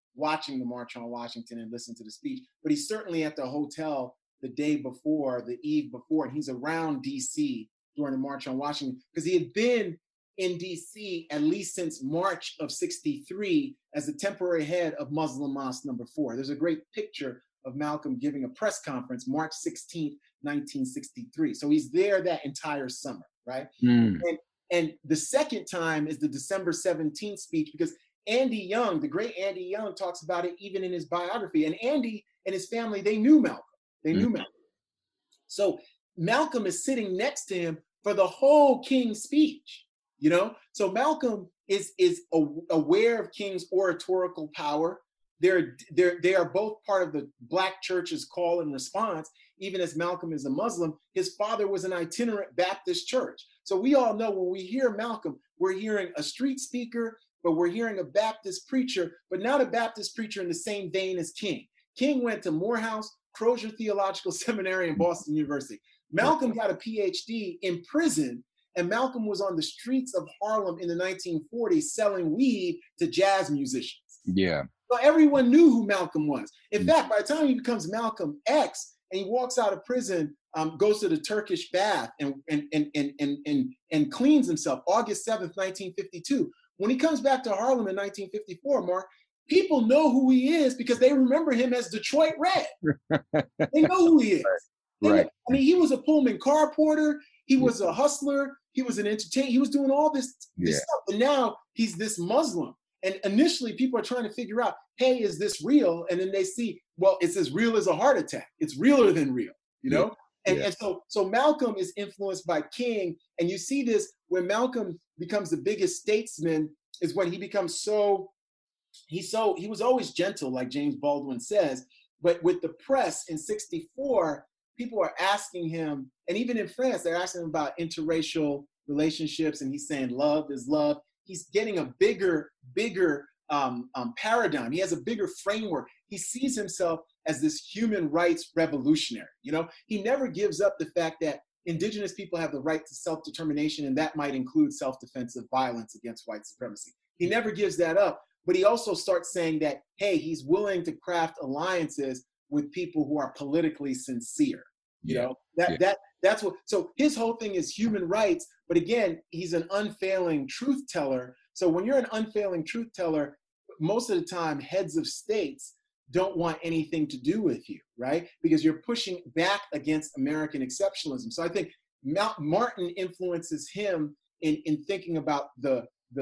watching the March on Washington and listened to the speech, but he's certainly at the hotel the day before, the eve before, and he's around DC during the March on Washington because he had been in DC at least since March of '63 as the temporary head of Muslim Mosque number 4. There's a great picture of Malcolm giving a press conference March 16th, 1963. So he's there that entire summer, right? And the second time is the December 17th speech because Andy Young, the great Andy Young, talks about it even in his biography. And Andy and his family, they knew Malcolm. They knew Malcolm. So Malcolm is sitting next to him for the whole King's speech, you know? So Malcolm is aware of King's oratorical power. They are both part of the Black church's call and response. Even as Malcolm is a Muslim, his father was an itinerant Baptist church. So we all know when we hear Malcolm, we're hearing a street speaker, but we're hearing a Baptist preacher, but not a Baptist preacher in the same vein as King. King went to Morehouse, Crozer Theological Seminary, and Boston University. Malcolm got a PhD in prison, and Malcolm was on the streets of Harlem in the 1940s selling weed to jazz musicians. Yeah. So everyone knew who Malcolm was. In fact, by the time he becomes Malcolm X and he walks out of prison, goes to the Turkish bath and cleans himself, August 7th, 1952. When he comes back to Harlem in 1954, Mark, people know who he is because they remember him as Detroit Red. They know who he is. Right. I mean, he was a Pullman car porter. He was a hustler. He was an entertainer. He was doing all this stuff. And now he's this Muslim. And initially, people are trying to figure out, hey, is this real? And then they see, well, it's as real as a heart attack. It's realer than real, you know? And so Malcolm is influenced by King. And you see this when Malcolm becomes the biggest statesman is when he becomes he was always gentle, like James Baldwin says. But with the press in '64, people are asking him, and even in France, they're asking him about interracial relationships. And he's saying love is love. He's getting a bigger paradigm. He has a bigger framework. He sees himself as this human rights revolutionary. You know, he never gives up the fact that indigenous people have the right to self-determination, and that might include self-defensive violence against white supremacy. He never gives that up, but he also starts saying that, hey, he's willing to craft alliances with people who are politically sincere. You know, that's what, so his whole thing is human rights, but again, he's an unfailing truth teller. So when you're an unfailing truth teller, most of the time, heads of states don't want anything to do with you, right? Because you're pushing back against American exceptionalism. So I think Martin influences him in thinking about the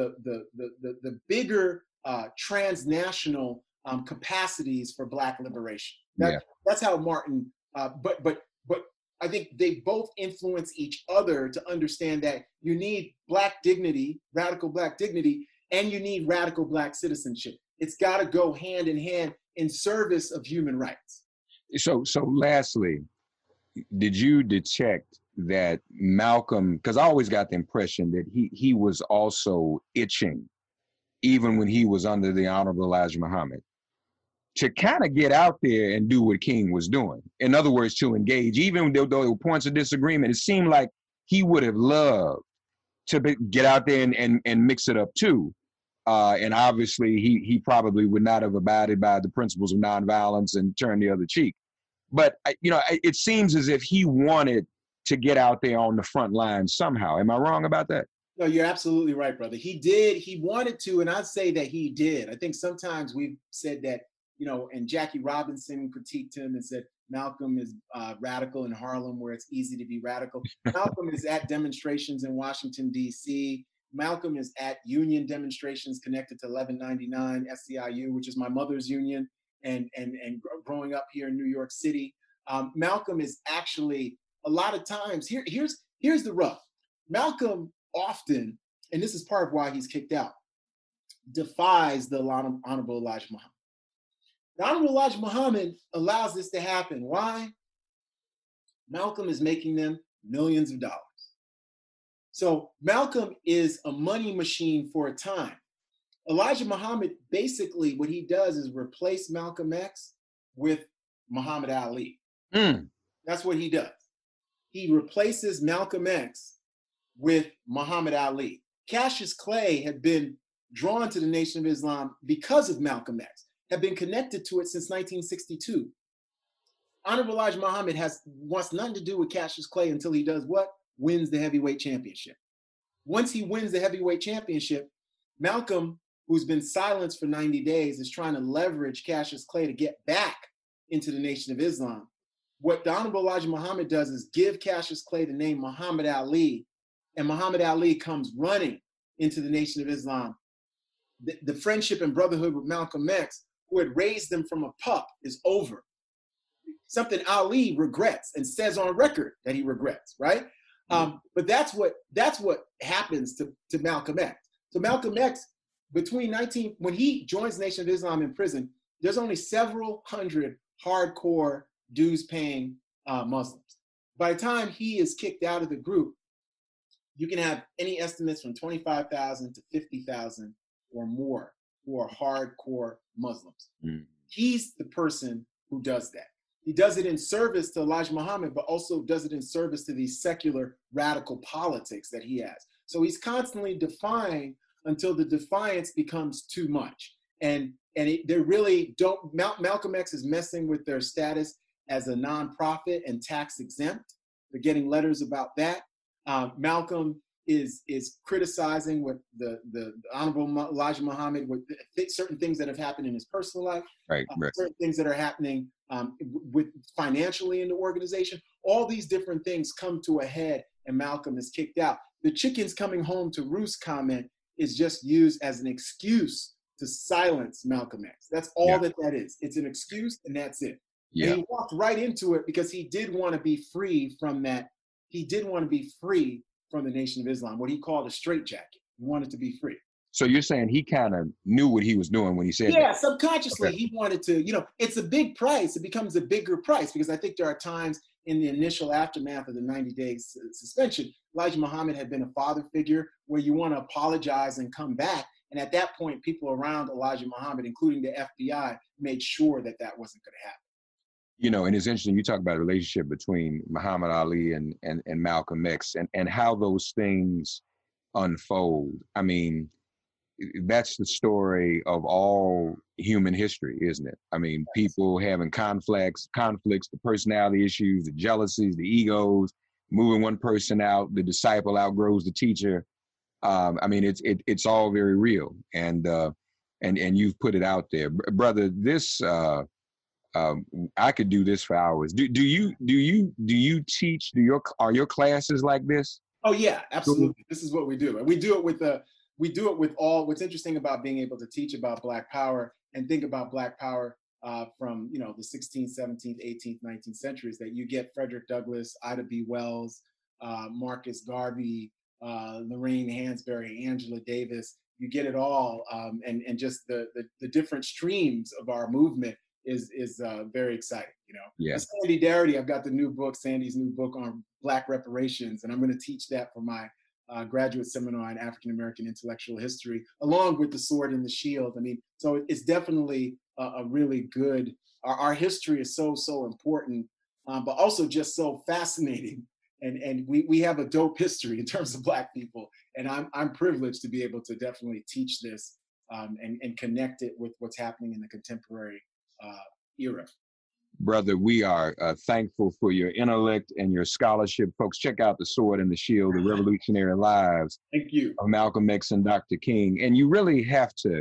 bigger transnational capacities for Black liberation. That's how Martin. But I think they both influence each other to understand that you need Black dignity, radical Black dignity, and you need radical Black citizenship. It's got to go hand in hand in service of human rights. So lastly, did you detect that Malcolm, because I always got the impression that he was also itching, even when he was under the Honorable Elijah Muhammad, to kind of get out there and do what King was doing. In other words, to engage, even though there were points of disagreement, it seemed like he would have loved to get out there and mix it up too. And obviously he probably would not have abided by the principles of nonviolence and turned the other cheek. But it seems as if he wanted to get out there on the front line somehow. Am I wrong about that? No, you're absolutely right, brother. He did, he wanted to, and I'd say that he did. I think sometimes we've said that, and Jackie Robinson critiqued him and said, Malcolm is radical in Harlem where it's easy to be radical. Malcolm is at demonstrations in Washington, D.C. Malcolm is at union demonstrations connected to 1199 SEIU, which is my mother's union, and growing up here in New York City. Malcolm is actually, a lot of times, here's the rub. Malcolm often, and this is part of why he's kicked out, defies the Honorable Elijah Muhammad. The Honorable Elijah Muhammad allows this to happen. Why? Malcolm is making them millions of dollars. So Malcolm is a money machine for a time. Elijah Muhammad, basically what he does is replace Malcolm X with Muhammad Ali. That's what he does. He replaces Malcolm X with Muhammad Ali. Cassius Clay had been drawn to the Nation of Islam because of Malcolm X. have been connected to it since 1962. Honorable Elijah Muhammad wants nothing to do with Cassius Clay until he does what? Wins the heavyweight championship. Once he wins the heavyweight championship, Malcolm, who's been silenced for 90 days, is trying to leverage Cassius Clay to get back into the Nation of Islam. What the Honorable Elijah Muhammad does is give Cassius Clay the name Muhammad Ali, and Muhammad Ali comes running into the Nation of Islam. The friendship and brotherhood with Malcolm X, who had raised him from a pup, is over. Something Ali regrets and says on record that he regrets, right? But that's what happens to Malcolm X. So Malcolm X, when he joins the Nation of Islam in prison, there's only several hundred hardcore dues-paying Muslims. By the time he is kicked out of the group, you can have any estimates from 25,000 to 50,000 or more who are hardcore Muslims. He's the person who does that. He does it in service to Elijah Muhammad, but also does it in service to these secular radical politics that he has. So he's constantly defying until the defiance becomes too much. And they really don't, Malcolm X is messing with their status as a nonprofit and tax exempt. They're getting letters about that. Malcolm is criticizing what the Honorable Elijah Muhammad with certain things that have happened in his personal life, right. Certain things that are happening with financially in the organization. All these different things come to a head, and Malcolm is kicked out. The chickens coming home to roost comment is just used as an excuse to silence Malcolm X. That's all that is. It's an excuse, and that's it. Yeah. And he walked right into it because he did want to be free from that. He did want to be free from the Nation of Islam, what he called a straitjacket. He wanted to be free. So you're saying he kind of knew what he was doing when he said that? Yeah, subconsciously, he wanted to, it's a big price. It becomes a bigger price because I think there are times in the initial aftermath of the 90 days suspension, Elijah Muhammad had been a father figure where you want to apologize and come back. And at that point, people around Elijah Muhammad, including the FBI, made sure that wasn't going to happen. And it's interesting, you talk about a relationship between Muhammad Ali and Malcolm X and how those things unfold. I mean, that's the story of all human history, isn't it? I mean, people having conflicts, the personality issues, the jealousies, the egos, moving one person out, the disciple outgrows the teacher. I mean, it's all very real, and you've put it out there, brother. This I could do this for hours. Do you teach? Are your classes like this? Oh yeah, absolutely. This is what we do. We do it with all. What's interesting about being able to teach about Black Power and think about Black Power from the 16th, 17th, 18th, 19th centuries, that you get Frederick Douglass, Ida B. Wells, Marcus Garvey, Lorraine Hansberry, Angela Davis. You get it all, and just the different streams of our movement is very exciting. Yeah. Sandy Darity, I've got Sandy's new book on Black reparations, and I'm going to teach that for my graduate seminar on African American intellectual history, along with The Sword and the Shield. I mean, so it's definitely a really good. Our history is so important, but also just so fascinating. And we have a dope history in terms of Black people, and I'm privileged to be able to definitely teach this and connect it with what's happening in the contemporary era. Brother, we are thankful for your intellect and your scholarship. Folks, check out The Sword and the Shield, The Revolutionary Lives Thank you. of Malcolm X and Dr. King. And you really have to,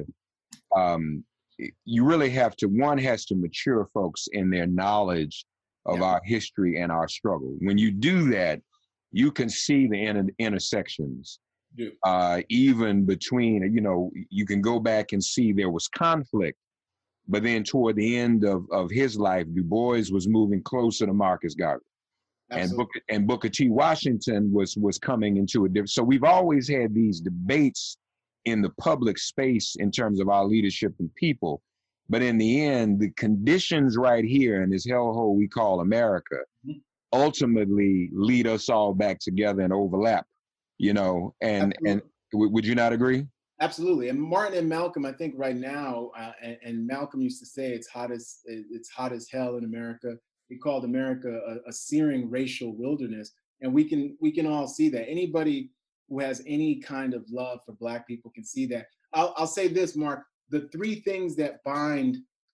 one has to mature folks in their knowledge of our history and our struggle. When you do that, you can see the intersections, even between, you can go back and see there was conflict. But then toward the end of his life, Du Bois was moving closer to Marcus Garvey. And Booker T. Washington was coming into a different. So we've always had these debates in the public space in terms of our leadership and people. But in the end, the conditions right here in this hellhole we call America ultimately lead us all back together and overlap, and would you not agree? Absolutely. And Martin and Malcolm, I think right now, and Malcolm used to say it's hot as hell in America. He called America a searing racial wilderness. And we can all see that. Anybody who has any kind of love for Black people can see that. I'll say this, Mark, the three things that bind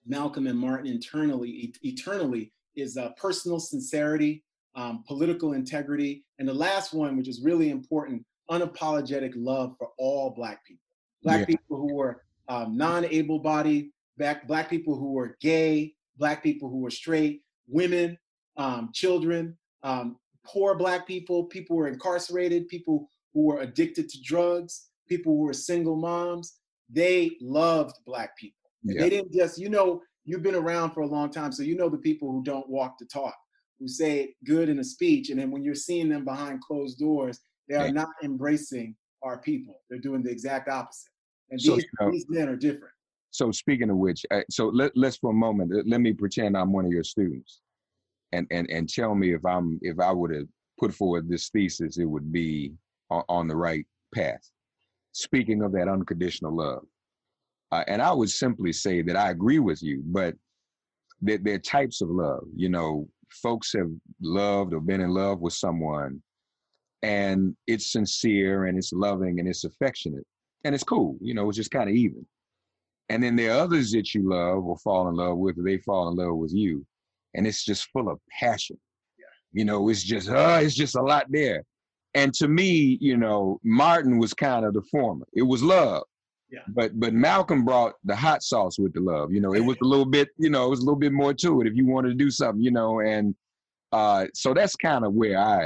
Malcolm and Martin eternally is personal sincerity, political integrity, and the last one, which is really important, unapologetic love for all Black people. Black people who were non-able-bodied, Black people who were gay, Black people who were straight, women, children, poor Black people, people who were incarcerated, people who were addicted to drugs, people who were single moms. They loved Black people. Yeah. They didn't just, you've been around for a long time, so you know the people who don't walk the talk, who say it good in a speech, and then when you're seeing them behind closed doors, they are not embracing our people. They're doing the exact opposite. And these men are different. So speaking of which, let's for a moment, let me pretend I'm one of your students, and tell me if I would have put forward this thesis, it would be on the right path. Speaking of that unconditional love, and I would simply say that I agree with you, but there are types of love. Folks have loved or been in love with someone, and it's sincere and it's loving and it's affectionate and it's cool. It's just kind of even. And then there are others that you love or fall in love with, or they fall in love with you, and it's just full of passion. Yeah. It's just a lot there. And to me, Martin was kind of the former. It was love. Yeah. But Malcolm brought the hot sauce with the love. It was a little bit, it was a little bit more to it if you wanted to do something, and so that's kind of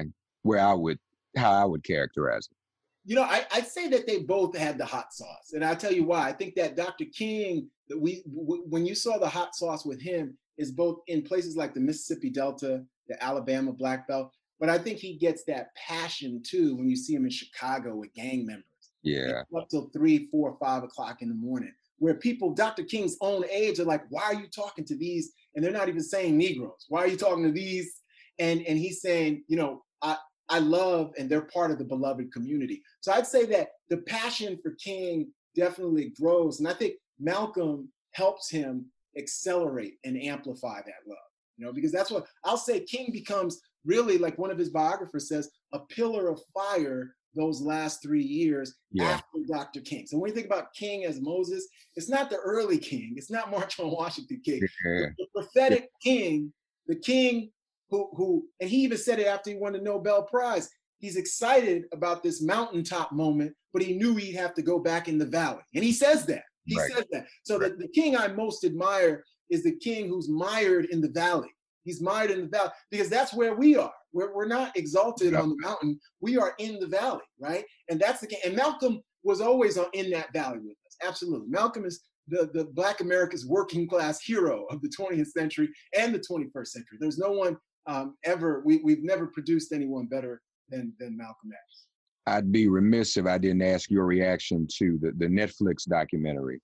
how I would characterize it. I'd say that they both had the hot sauce, and I'll tell you why. I think that Dr. King, when you saw the hot sauce with him, is both in places like the Mississippi Delta, the Alabama Black Belt, but I think he gets that passion too when you see him in Chicago with gang members. Yeah. Up till 3, 4, 5 o'clock in the morning, where people Dr. King's own age are like, why are you talking to these? And they're not even saying Negroes. Why are you talking to these? And he's saying, I love, and they're part of the beloved community. So I'd say that the passion for King definitely grows. And I think Malcolm helps him accelerate and amplify that love, because that's what I'll say. King becomes really, like one of his biographers says, a pillar of fire those last 3 years after Dr. King. So when you think about King as Moses, it's not the early King. It's not March on Washington King. Yeah. The prophetic King, the King who, and he even said it after he won the Nobel Prize, he's excited about this mountaintop moment, but he knew he'd have to go back in the valley. And he says that. He says that. So the King I most admire is the King who's mired in the valley. He's mired in the valley because that's where we are. We're not exalted on the mountain. We are in the valley, right? And that's the King. And Malcolm was always in that valley with us. Absolutely. Malcolm is the Black America's working class hero of the 20th century and the 21st century. There's no one ever, we've never produced anyone better than Malcolm X. I'd be remiss if I didn't ask your reaction to the Netflix documentary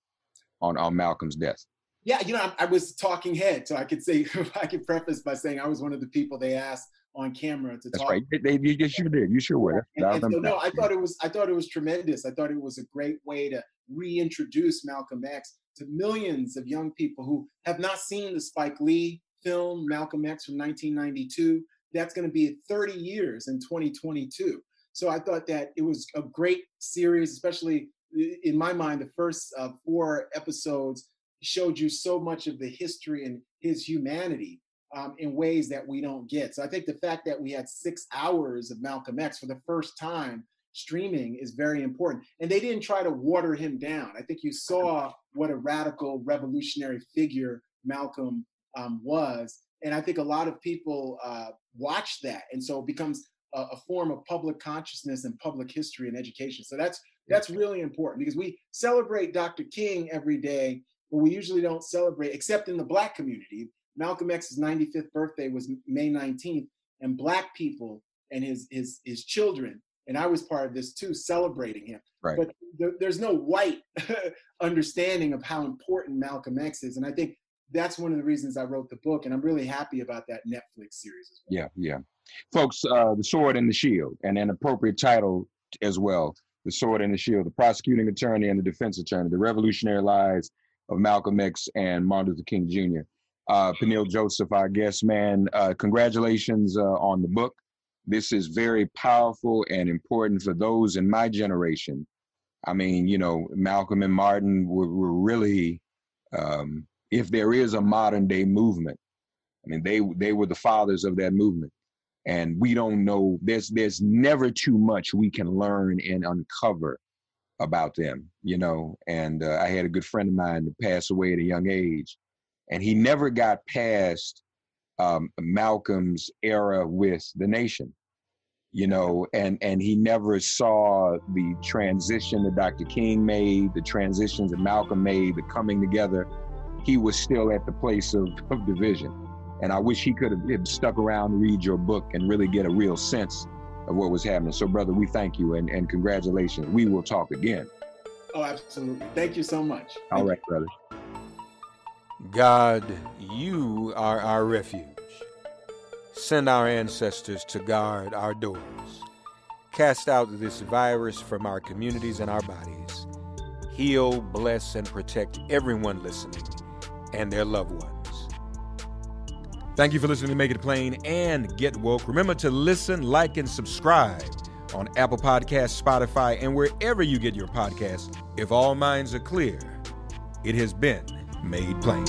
on Malcolm's death. Yeah, I was talking head, so I could say, I could preface by saying I was one of the people they asked on camera to talk. That's right. You sure did. You sure were. And so no, I thought it was tremendous. I thought it was a great way to reintroduce Malcolm X to millions of young people who have not seen the Spike Lee film Malcolm X from 1992. That's going to be 30 years in 2022. So I thought that it was a great series, especially in my mind, the first 4 episodes showed you so much of the history and his humanity in ways that we don't get. So I think the fact that we had 6 hours of Malcolm X for the first time streaming is very important. And they didn't try to water him down. I think you saw what a radical revolutionary figure Malcolm was. And I think a lot of people watch that. And so it becomes a form of public consciousness and public history and education. So that's really important because we celebrate Dr. King every day, but we usually don't celebrate, except in the Black community. Malcolm X's 95th birthday was May 19th, and Black people and his children, and I was part of this too, celebrating him. Right. But there's no white understanding of how important Malcolm X is. And I think that's one of the reasons I wrote the book, and I'm really happy about that Netflix series as well. Yeah. Folks, The Sword and the Shield, and an appropriate title as well, The Sword and the Shield, the prosecuting attorney and the defense attorney, the revolutionary lives of Malcolm X and Martin Luther King Jr. Peniel Joseph, our guest, man, congratulations on the book. This is very powerful and important for those in my generation. I mean, Malcolm and Martin were really if there is a modern day movement. I mean, they were the fathers of that movement. And we don't know, there's never too much we can learn and uncover about them, you know. And I had a good friend of mine that passed away at a young age, and he never got past Malcolm's era with the nation, you know, and he never saw the transition that Dr. King made, the transitions that Malcolm made, the coming together. He was still at the place of division. And I wish he could have stuck around to read your book and really get a real sense of what was happening. So, brother, we thank you and congratulations. We will talk again. Oh, absolutely. Thank you so much. All right, brother. God, you are our refuge. Send our ancestors to guard our doors. Cast out this virus from our communities and our bodies. Heal, bless, and protect everyone listening and their loved ones. Thank you for listening to Make It Plain and Get Woke. Remember to listen, like, and subscribe on Apple Podcasts, Spotify, and wherever you get your podcasts. If all minds are clear, it has been made plain.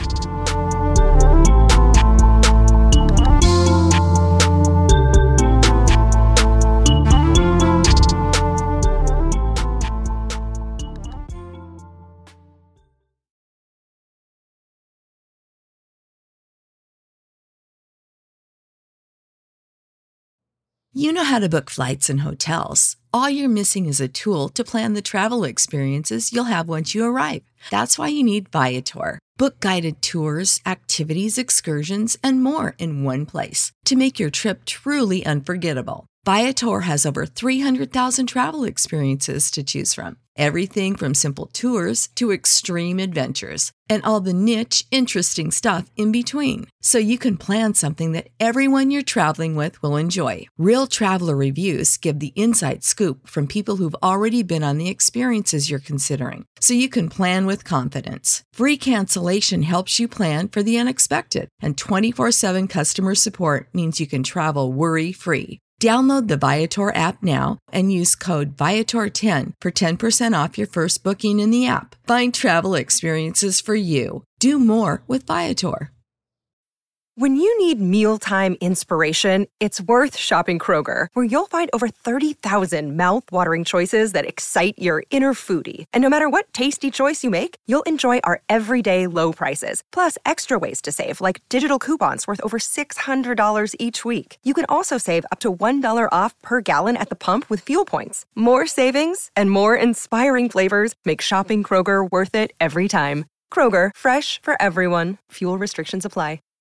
You know how to book flights and hotels. All you're missing is a tool to plan the travel experiences you'll have once you arrive. That's why you need Viator. Book guided tours, activities, excursions, and more in one place to make your trip truly unforgettable. Viator has over 300,000 travel experiences to choose from. Everything from simple tours to extreme adventures and all the niche, interesting stuff in between. So you can plan something that everyone you're traveling with will enjoy. Real traveler reviews give the inside scoop from people who've already been on the experiences you're considering. So you can plan with confidence. Free cancellation helps you plan for the unexpected. And 24/7 customer support means you can travel worry-free. Download the Viator app now and use code Viator10 for 10% off your first booking in the app. Find travel experiences for you. Do more with Viator. When you need mealtime inspiration, it's worth shopping Kroger, where you'll find over 30,000 mouth-watering choices that excite your inner foodie. And no matter what tasty choice you make, you'll enjoy our everyday low prices, plus extra ways to save, like digital coupons worth over $600 each week. You can also save up to $1 off per gallon at the pump with fuel points. More savings and more inspiring flavors make shopping Kroger worth it every time. Kroger, fresh for everyone. Fuel restrictions apply.